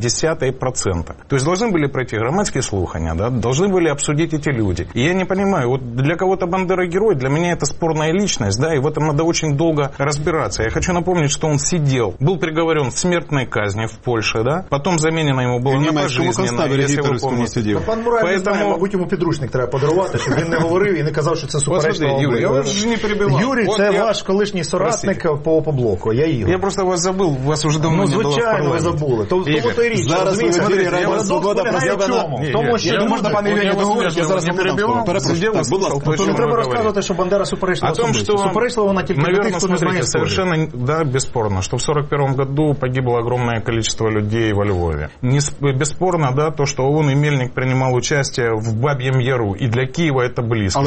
0,1%. То есть должны были пройти громадские слухания, да, должны были обсудить эти люди. И я не понимаю, вот для кого-то Бандера герой, для меня это спорная личность, да, и в этом надо очень долго разбираться. Я хочу напомнить, что он сидел, был приговорен к смертной казни в Польше, да, потом заменено ему было на пожизненное, если вы помните. Пан Мураєв не знає, мабуть, йому підручник треба подарувати, щоб він не говорив і не казав, що це суперечно. Юрій, я вас не перебивав. Юрій, це ваш колишній соратник по блоку, я Ігор. Я просто вас забув, вас уже давно не було в парламенті. Ну, звичайно, ви забули. Тому то й річ. Зараз ви в ефірі Радіо Свобода в тому, що можна, пане Євгенію, договорити, я зараз не перебивав. Перепрошую, так, будь ласка. То не треба розказувати, що Бандера суперечлива особистість. Суперечлива вона тільки для тих, хто не знає історії. Совершенно, да, бесспорно, что в 1941 году погибло огромное количество людей во Львове. Бесспорно, да, то, что ОУН и Мельник принимал участие в Бабьем Яру, и для Киева это близко.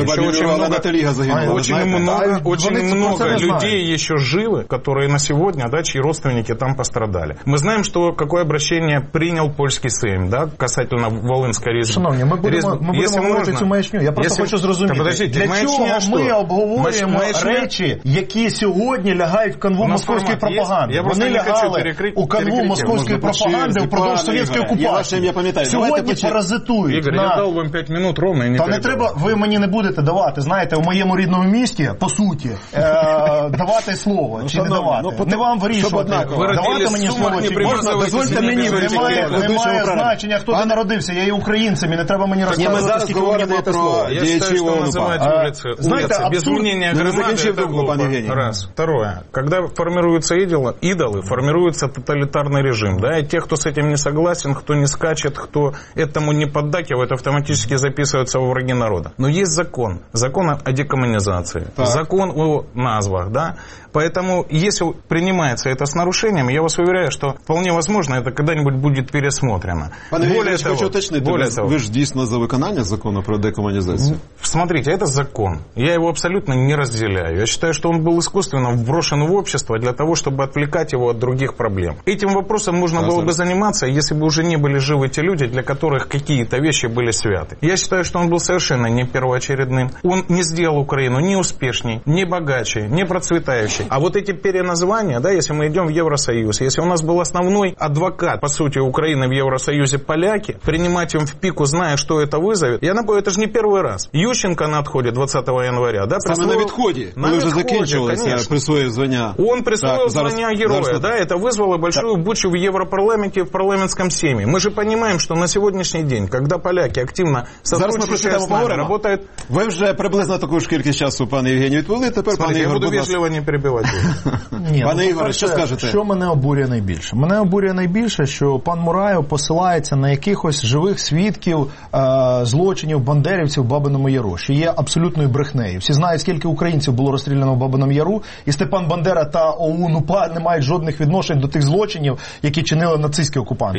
Очень много людей еще живы, которые на сегодня, да, чьи родственники там пострадали. Мы знаем, что какое обращение принял польский Сейм, да, касательно Волынской резьбы. Шановні, ми будемо говорити цю маячню. Я просто хочу зрозуміти, для чого ми обговорюємо речі, які сьогодні лягають в канву московської пропаганди. Вони лягали у канву московської пропаганди впродовж совєтської окупації. Сьогодні паразитують. Ігор, я дав вам 5 минут ровно і не не треба, ви мені не будете давати, знаєте, в моєму рідному місті, по суті, давати слово чи не давати. Не вам вирішувати. Давати мені слово чи можна. Дозвольте мені, немає значення, хто де народився. Я є українцем, і не треба мені розказувати, скільки ви мені даєте слово. Я считаю, что называть улицы без мнения громады, это глупо. Раз. Второе. Когда формируются идолы, формируется тоталитарный режим. Да, и те, кто с этим не согласен, кто не скачет, кто этому не поддакивает, автоматически записываются во враги народа. Но есть закон. Закон о декоммунизации. Так. Закон о назвах. Да? Поэтому, если принимается это с нарушением, я вас уверяю, что вполне возможно, это когда-нибудь будет пересмотрено. Пане Євгенію, хочу уточнити, ви ж дійсно за виконання закону про декоммунизацию? Смотрите, это закон. Я его абсолютно не разделяю. Я считаю, что он был искусственно вброшен в общество для того, чтобы отвлекать его от других проблем. Этим вопросом можно было бы заниматься, если бы уже не были живы те люди, для которых какие-то вещи были святы. Я считаю, что он был совершенно не первоочередным. Он не сделал Украину ни успешней, ни богаче, ни процветающей. А вот эти переназвания, да, если мы идем в Евросоюз, если у нас был основной адвокат, по сути, Украины в Евросоюзе поляки, принимать им в пику, зная, что это вызовет, я напомню, это же не первый раз. Ющенко на отходе 20 января, да, присвоил... Саме на відході, коли вже закінчилося, присвоїв звання. Он присвоил звання героя, да, это вызвало большую бучу в Европарламенте, в парламентском сейме. Мы же понимаем, что на сегодняшний день, когда поляки активно сотрудничают с нами, работают... Ви вже приблизно таку ж кількість часу, пане Євгенію, відповіли. Тепер тепер, пане Я Ігор, буду будь ласка. вежливо не перебивати. Пане Ігоре, що скажете? Що мене обурює найбільше? Мене обурює найбільше, що пан Мураєв посилається на якихось живих свідків злочинів бандерівців в Бабиному Яру, що є абсолютною брехнею. Всі знають, скільки українців було розстріляно в Бабиному Яру, і Степан Бандера та ОУН УПА не мають жодних відношень до тих злочинів, які чинили нацистські окупанти.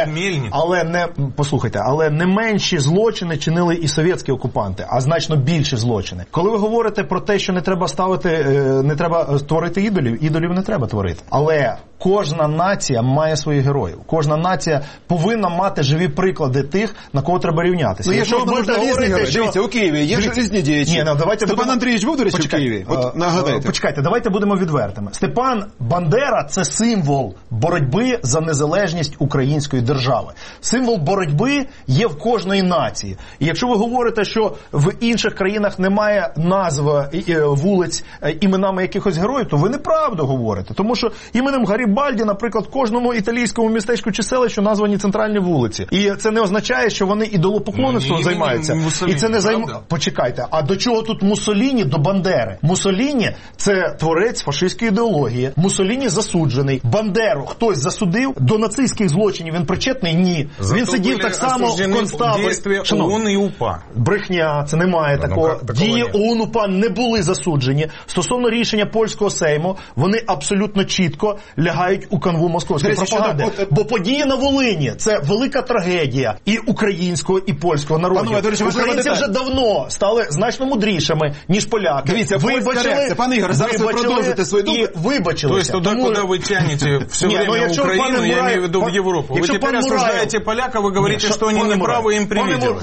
Але не менші злочини чинили і совєтські окупанти, а значно більші злочини. Коли ви говорите про те, що не треба створити ідолів не треба творити. Але кожна нація має своїх героїв. Кожна нація повинна мати живі приклади тих, на кого треба рівнятися. Якщо ви будете говорити, що... Дивіться, у Києві є ж різні діячі. Степан Андрійович був, до речі, в Києві? Нагадайте. Почекайте, давайте будемо відвертими. Степан Бандера – це символ боротьби за незалежність української держави. Символ боротьби є в кожної нації. І якщо ви говорите, що в інших країнах немає назви вулиць іменами якихось героїв, то ви неправду говорите. Тому що іменем Гарібальді, наприклад, в кожному італійському містечку чи селищу названі центральні вулиці. І це не означає, що вони ідолопоклонництвом займаються. І це не Почекайте, а до чого тут Муссоліні до Бандери? Муссоліні – це творець фашистської ідеології. Муссоліні засуджений. Бандеру хтось засудив? До нацистських злочинів він причетний? Ні. Він сидів так само в концтаборі. ОУН і УПА. Брехня, це немає такого. Дії ОУН УПА не були засуджені. Стосовно рішення польського Сейму, вони абсолютно чітко лягають у канву московської пропаганди. Бо події на Волині – це велика трагедія і українського, і польського народів. Українці вже давно стали значно мудрішими, ніж поляки. Дивіться, вибачили. Пане Ігор, зараз ви продовжите свою думку. І вибачилися. Тобто туди, куди ви тянете все время Україну, я имею в виду в Європу. Ви тепер осуждаєте поляків, ви говорите, що вони неправі, їм привиделось.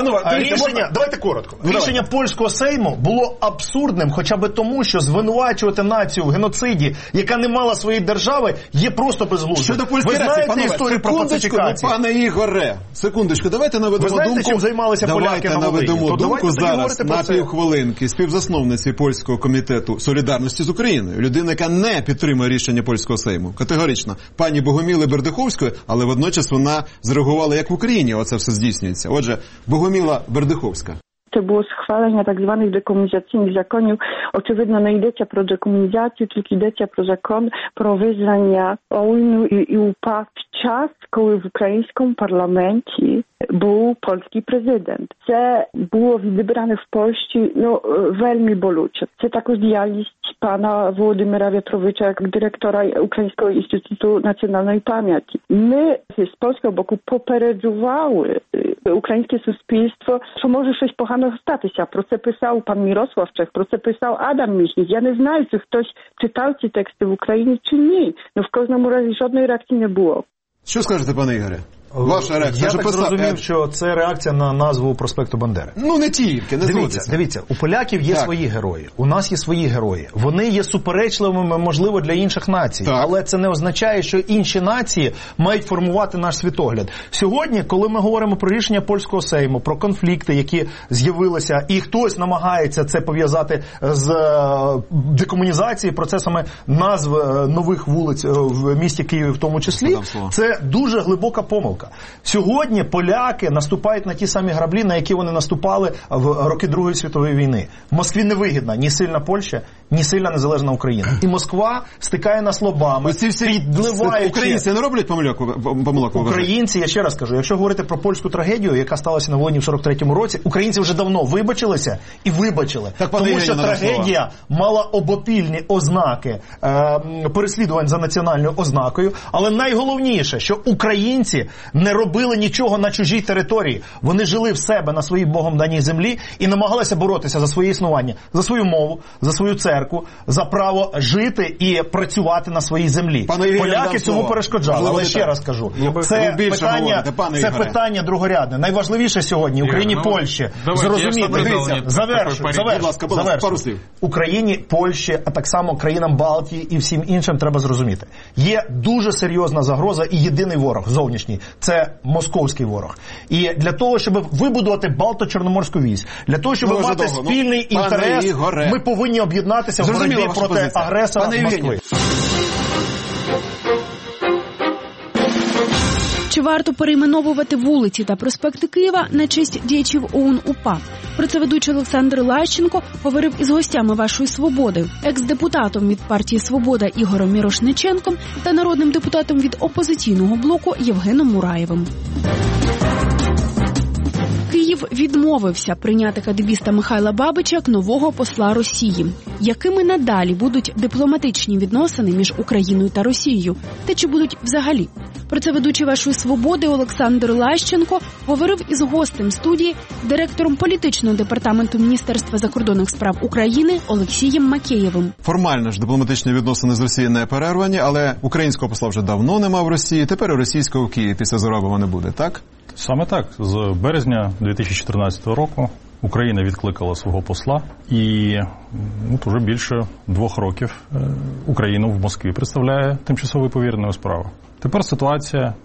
Давайте коротко. Рішення польського Сейму було абсурдним, хоча б тому, що звинувачувати націю в геноциді, яка не мала своєї держави, є просто безглуздо. Щодо польської нації, панове, історію про пацифікацію? Пане Ігоре, секундочку, давайте наведемо думку. Ви знаєте, чим займалися поляки на Волині? Давайте наведемо думку зараз на півхвилинки співзасновниці Польського комітету солідарності з Україною. Людина, яка не підтримує рішення польського Сейму. Категорично. Пані Богоміли Бердиховської, але водночас вона зреагувала, як в Україні оце все здійснюється. Отже, Богоміла Бердиховська. Це було схвалення так званих декомунізаційних законів. Очевидно, не йдеться про декомунізацію, тільки йдеться про закон про визнання ОУН і УПА в час, коли в українському парламенті був польський президент. Це було відібране в Польщі, вельми болюче. Це також діяльність pana Włodymyra Wiatrowicza jak dyrektora Ukraińskiego Instytutu Nacjonalnej Pamięci. My z polskiego boku попереджували українське суспільство, що може щось погано статися. Про це писав пан Мірослав Чех, про це писав Адам Міхнік. Я не знаю, чи хтось читав ці тексти в Україні чи ні. В кожному разі жодної реакції не було. Що скажете, пане Ігоре? Ваша реакція. Я так зрозумів, що це реакція на назву проспекту Бандери. Не тільки, не згодиться. Дивіться, у поляків є свої герої, у нас є свої герої. Вони є суперечливими, можливо, для інших націй. Так. Але це не означає, що інші нації мають формувати наш світогляд. Сьогодні, коли ми говоримо про рішення польського Сейму, про конфлікти, які з'явилися, і хтось намагається це пов'язати з декомунізацією, процесами назв нових вулиць в місті Києві в тому числі, це дуже глибока помилка. Сьогодні поляки наступають на ті самі граблі, на які вони наступали в роки Другої світової війни. Москві не вигідна ні сильна Польща, ні сильна незалежна Україна. І Москва стикає нас лобами, підливаючи... Українці не роблять помилок? Українці, я ще раз кажу, якщо говорити про польську трагедію, яка сталася на Волині в 43-му році, українці вже давно вибачилися і вибачили. Тому що трагедія мала обопільні ознаки переслідувань за національною ознакою, але найголовніше, що українці не робили нічого на чужій території. Вони жили в себе на своїй Богом даній землі і намагалися боротися за своє існування, за свою мову, за свою церкву, за право жити і працювати на своїй землі. Поляки цьому перешкоджали, але ще раз кажу, це питання другорядне. Найважливіше сьогодні Україні, Польщі зрозуміти, завершу. Україні, Польщі, а так само країнам Балтії і всім іншим треба зрозуміти. Є дуже серйозна загроза і єдиний ворог зовнішній. Це московський ворог. І для того, щоб вибудувати Балто-Чорноморську вісь, для того, щоб мати спільний інтерес, ми повинні об'єднатися в боротьбі проти агресора Москви. Чи варто перейменовувати вулиці та проспекти Києва на честь діячів ОУН-УПА? Про це ведучий Олександр Лащенко говорив із гостями «Вашої свободи», екс-депутатом від партії «Свобода» Ігорем Мірошниченком та народним депутатом від опозиційного блоку Євгеном Мураєвим. Київ відмовився прийняти кадебіста Михайла Бабича як нового посла Росії. Якими надалі будуть дипломатичні відносини між Україною та Росією? Та чи будуть взагалі? Про це ведучий «Вашої свободи» Олександр Лащенко говорив із гостем студії, директором політичного департаменту Міністерства закордонних справ України Олексієм Макеєвим. Формально ж дипломатичні відносини з Росією не перервані, але українського посла вже давно нема в Росії, тепер і російського в Києві після Зоробова не буде, так? Саме так. З березня 2014 року Україна відкликала свого посла, і уже більше 2 років Україну в Москві представляє тимчасовий повірений у справах. Тепер ситуація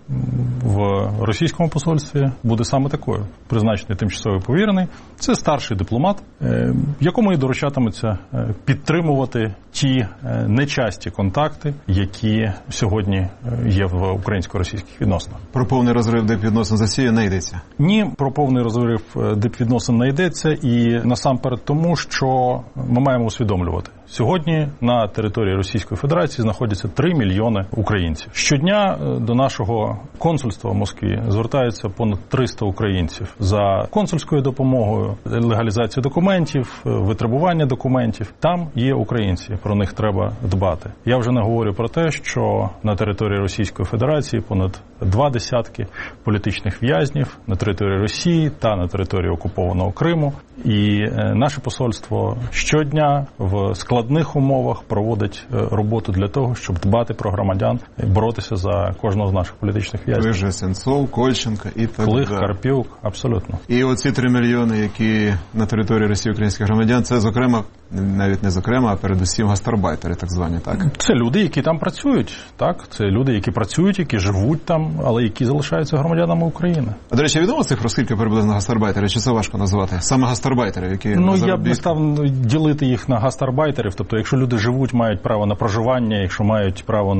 в російському посольстві буде саме такою. Призначений тимчасовий повірений – це старший дипломат, якому і доручатиметься підтримувати ті нечасті контакти, які сьогодні є в українсько-російських відносинах. Про повний розрив дипвідносин з Росією не йдеться? Ні, про повний розрив дипвідносин не йдеться, і насамперед тому, що ми маємо усвідомлювати. Сьогодні на території Російської Федерації знаходяться 3 мільйони українців. Щодня до нашого консульства в Москві звертаються понад 300 українців за консульською допомогою, легалізацію документів, витребування документів. Там є українці, про них треба дбати. Я вже не говорю про те, що на території Російської Федерації понад 20 політичних в'язнів на території Росії та на території окупованого Криму. І наше посольство щодня в складних умовах проводить роботу для того, щоб дбати про громадян, боротися за кожного з наших політичних в'язнів. Ви же Сенцов, Кольченко і так Клих, далі. Карпюк, абсолютно. І оці 3 мільйони, які на території Росії українських громадян, це зокрема, навіть не зокрема, а передусім гастарбайтери, так звані, так? Це люди, які там працюють, так? Це люди, які працюють, які живуть там, але які залишаються громадянами України. А, до речі, відомо цифру, скільки приблизно гастарбайтерів, чи це важко назвати? Саме гастарбайтерів, які я б не став ділити їх на гастарбайтерів, тобто якщо люди живуть, мають право на проживання, якщо мають право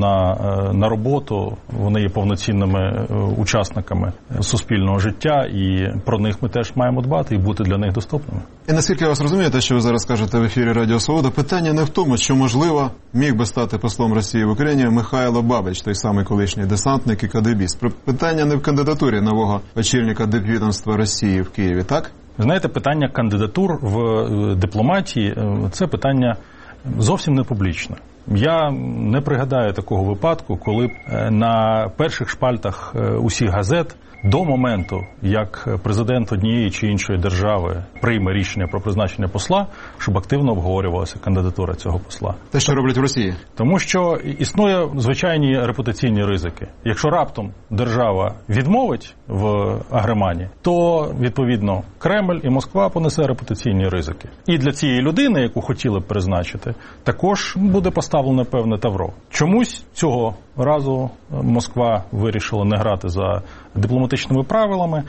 на роботу, вони є повноцінними учасниками суспільного життя, і про них ми теж маємо дбати і бути для них доступними. І наскільки я вас розумію, те, що ви зараз кажете в ефірі Радіо Свобода, питання не в тому, що, можливо, міг би стати послом Росії в Україні Михайло Бабич, той самий колишній десантник і кадебіст. Питання не в кандидатурі нового очільника дипвідомства Росії в Києві, так? Знаєте, питання кандидатур в дипломатії – це питання зовсім не публічне. Я не пригадаю такого випадку, коли б на перших шпальтах усіх газет до моменту, як президент однієї чи іншої держави прийме рішення про призначення посла, щоб активно обговорювалася кандидатура цього посла. Те, що роблять в Росії? Тому що існує звичайні репутаційні ризики. Якщо раптом держава відмовить в агремані, то, відповідно, Кремль і Москва понесе репутаційні ризики. І для цієї людини, яку хотіли б призначити, також буде поставлено певне тавро. Чомусь цього разу Москва вирішила не грати за дипломатичними правилами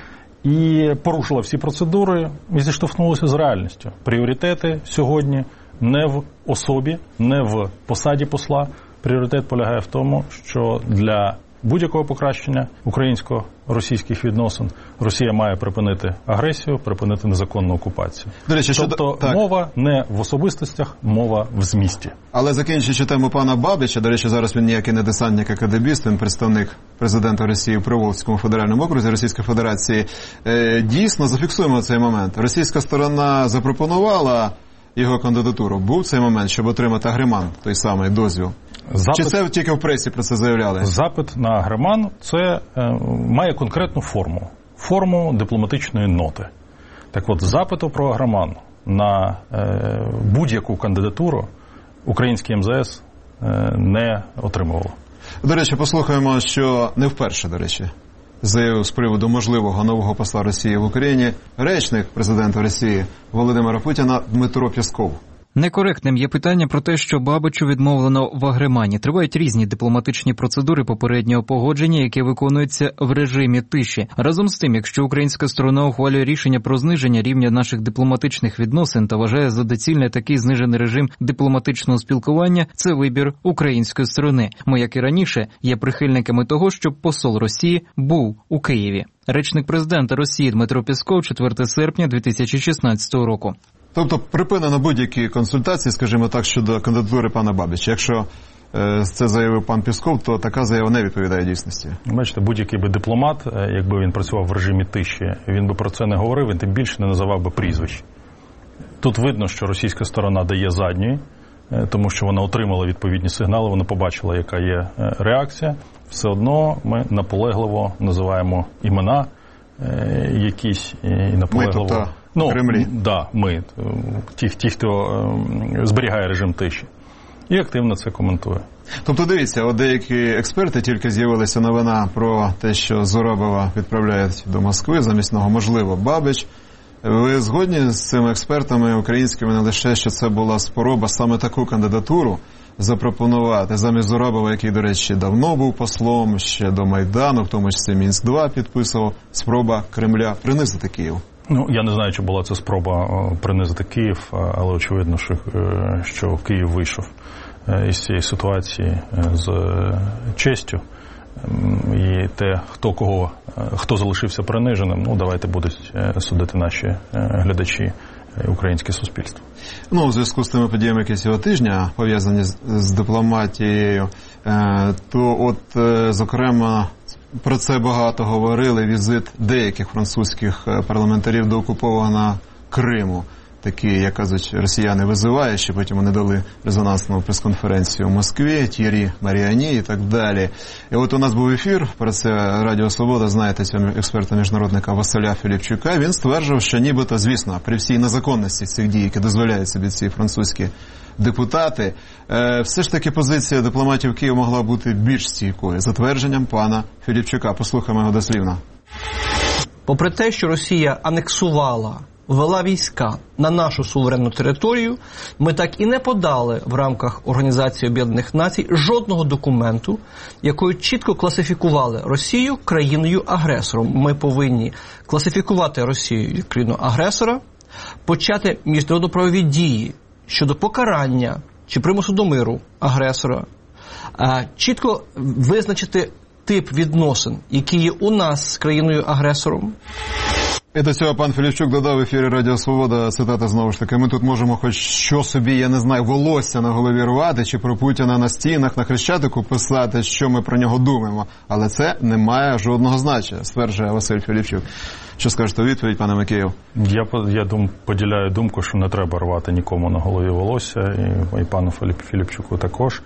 і порушила всі процедури і зіштовхнулася з реальністю. Пріоритети сьогодні не в особі, не в посаді посла. Пріоритет полягає в тому, що для будь-якого покращення українсько-російських відносин Росія має припинити агресію, припинити незаконну окупацію. До речі, тобто мова не в особистостях, мова в змісті. Але закінчуючи тему пана Бабича, до речі, зараз він ніякий не десантник, а кадебіст, він представник президента Росії в Приволзькому федеральному окрузі Російської Федерації. Дійсно, зафіксуємо цей момент. Російська сторона запропонувала його кандидатуру. Був цей момент, щоб отримати агреман, той самий дозвіл? Чи це тільки в пресі про це заявляли? Запит на агреман – це має конкретну форму. Форму дипломатичної ноти. Так от, запиту про агреман на будь-яку кандидатуру український МЗС не отримувало. До речі, послухаємо, що не вперше, до речі, заявив з приводу можливого нового посла Росії в Україні речник президента Росії Володимира Путіна Дмитро Пєсков. Некоректним є питання про те, що Бабичу відмовлено в Агремані. Тривають різні дипломатичні процедури попереднього погодження, які виконуються в режимі тиші. Разом з тим, якщо українська сторона ухвалює рішення про зниження рівня наших дипломатичних відносин та вважає за доцільне такий знижений режим дипломатичного спілкування, це вибір української сторони. Ми, як і раніше, є прихильниками того, щоб посол Росії був у Києві. Речник президента Росії Дмитро Пєсков, 4 серпня 2016 року. Тобто припинено будь-які консультації, скажімо так, щодо кандидатури пана Бабича. Якщо це заявив пан Пєсков, то така заява не відповідає дійсності. Бачите, будь-який би дипломат, якби він працював в режимі тиші, він би про це не говорив, він тим більше не називав би прізвищ. Тут видно, що російська сторона дає задньої, тому що вона отримала відповідні сигнали, вона побачила, яка є реакція. Все одно ми наполегливо називаємо імена якісь і наполегливо... Кремлі. Ми, ті, хто зберігає режим тиші. І активно це коментує. Тобто, дивіться, от деякі експерти, тільки з'явилася новина про те, що Зурабова відправляють до Москви, замість нього, можливо, Бабич. Ви згодні з цими експертами українськими не лише, що це була спроба саме таку кандидатуру запропонувати замість Зурабова, який, до речі, давно був послом, ще до Майдану, в тому числі Мінськ-2 підписував, спроба Кремля принизити Київ? Я не знаю, чи була це спроба принизити Київ, але очевидно, що Київ вийшов із цієї ситуації з честю. І те, хто залишився приниженим, давайте будуть судити наші глядачі, українське суспільство. У зв'язку з тими подіями, які цього тижня пов'язані з дипломатією, то зокрема, про це багато говорили, візит деяких французьких парламентарів до окупованого Криму. Такі, як кажуть, росіяни визиває, що потім вони дали резонансну прес-конференцію в Москві, Т'єрі Маріані і так далі. І от у нас був ефір, про це Радіо Свобода, знаєте, цього експерта-міжнародника Василя Філіпчука. Він стверджував, що нібито, звісно, при всій незаконності цих дій, які дозволяють собі ці французькі депутати, все ж таки позиція дипломатів Києва могла бути більш стійкою, за твердженням пана Філіпчука. Послухаємо його дослівно. Попри те, що Росія анексувала, ввела війська на нашу суверенну територію, ми так і не подали в рамках Організації Об'єднаних Націй жодного документу, якою чітко класифікували Росію країною-агресором. Ми повинні класифікувати Росію як країну-агресора, почати міжнародно-правові дії щодо покарання чи примусу до миру агресора, чітко визначити тип відносин, які є у нас з країною-агресором. І до цього пан Філіпчук додав в ефірі Радіо Свобода, цитата знову ж таки, ми тут можемо хоч що собі, я не знаю, волосся на голові рвати, чи про Путіна на стінах, на Хрещатику писати, що ми про нього думаємо. Але це не має жодного значення, стверджує Василь Філіпчук. Що скажете у відповідь, пане Макеєв? Я поділяю думку, що не треба рвати нікому на голові волосся, і пану Філіпчуку також.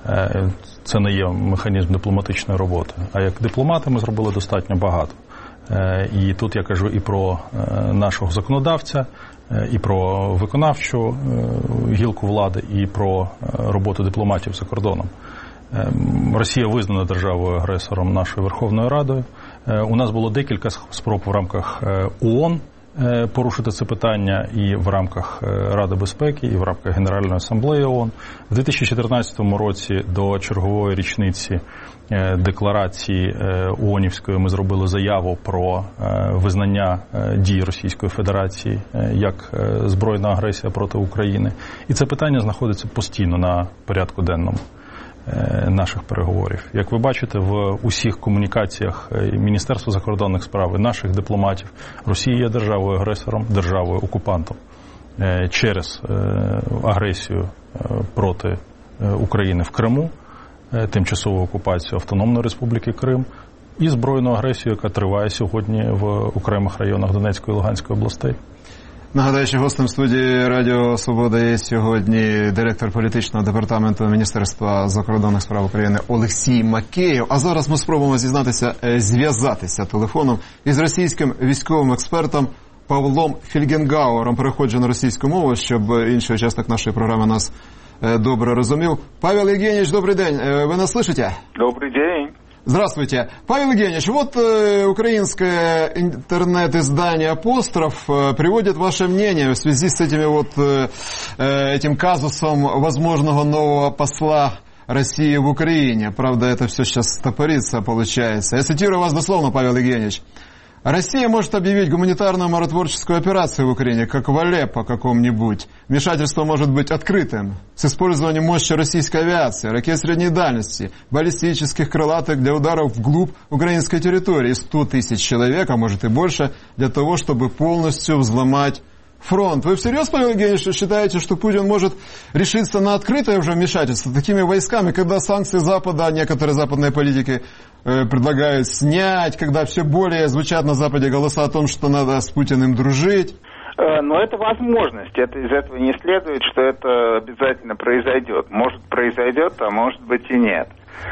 Це не є механізм дипломатичної роботи. А як дипломати ми зробили достатньо багато. І тут я кажу і про нашого законодавця, і про виконавчу гілку влади, і про роботу дипломатів за кордоном. Росія визнана державою-агресором нашою Верховною Радою. У нас було декілька спроб в рамках ООН порушити це питання і в рамках Ради безпеки, і в рамках Генеральної асамблеї ООН. В 2014 році до чергової річниці декларації ООНівської ми зробили заяву про визнання дій Російської Федерації як збройна агресія проти України. І це питання знаходиться постійно на порядку денному наших переговорів. Як ви бачите, в усіх комунікаціях Міністерства закордонних справ і наших дипломатів, Росія є державою-агресором, державою-окупантом через агресію проти України в Криму, тимчасову окупацію Автономної Республіки Крим і збройну агресію, яка триває сьогодні в окремих районах Донецької і Луганської областей. Нагадаю, що гостем студії Радіо Свобода є сьогодні директор політичного департаменту Міністерства закордонних справ України Олексій Макеєв. А зараз ми спробуємо зв'язатися телефоном із російським військовим експертом Павлом Фельгенгауером. Переходжу на російську мову, щоб інший учасник нашої програми нас добре розумів. Павел Евгеньевич, добрий день. Ви нас слышите? Добрий день. Здравствуйте. Павел Евгеньевич, вот украинское интернет-издание «Апостроф» приводит ваше мнение в связи с этим казусом возможного нового посла России в Украине. Правда, это все сейчас стопорится, получается. Я цитирую вас дословно, Павел Евгеньевич. Россия может объявить гуманитарную миротворческую операцию в Украине, как в Алеппо каком-нибудь. Вмешательство может быть открытым, с использованием мощи российской авиации, ракет средней дальности, баллистических крылатых для ударов вглубь украинской территории. 100 тысяч человек, а может и больше, для того, чтобы полностью взломать фронт. Вы всерьез, Павел Евгеньевич, считаете, что Путин может решиться на открытое уже вмешательство такими войсками, когда санкции Запада, некоторые западные политики предлагают снять, когда все более звучат на Западе голоса о том, что надо с Путиным дружить? Но это возможность. Из этого не следует, что это обязательно произойдет. Может, произойдет, а может быть и нет.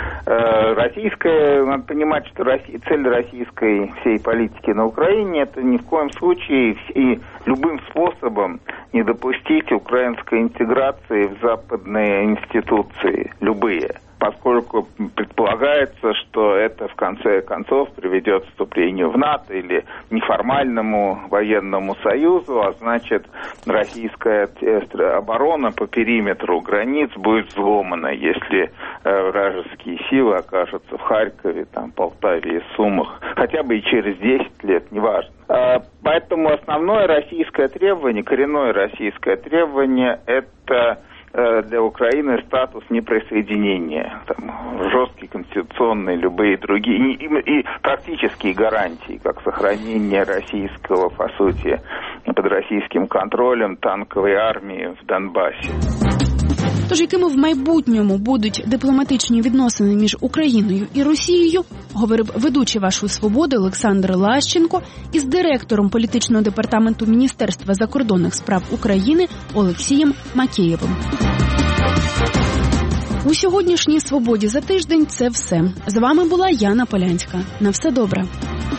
Надо понимать, что цель российской всей политики на Украине — это ни в коем случае и любым способом не допустить украинской интеграции в западные институции, любые. Поскольку предполагается, что это в конце концов приведет к вступлению в НАТО или неформальному военному союзу, а значит, российская оборона по периметру границ будет взломана, если вражеские силы окажутся в Харькове, Полтаве и Сумах, хотя бы и через 10 лет, неважно. Поэтому основное российское требование, коренное российское требование — это для Украины статус неприсоединения, жесткие конституционные, любые другие, и практические гарантии, как сохранение российского, по сути, под российским контролем танковой армии в Донбасі. Тож якими в майбутньому будуть дипломатичні відносини між Україною і Росією, говорив ведучий «Вашої свободи» Олександр Лащенко із директором політичного департаменту Міністерства закордонних справ України Олексієм Макеєвим. У сьогоднішній «Свободі за тиждень» це все. З вами була Яна Полянська. На все добре.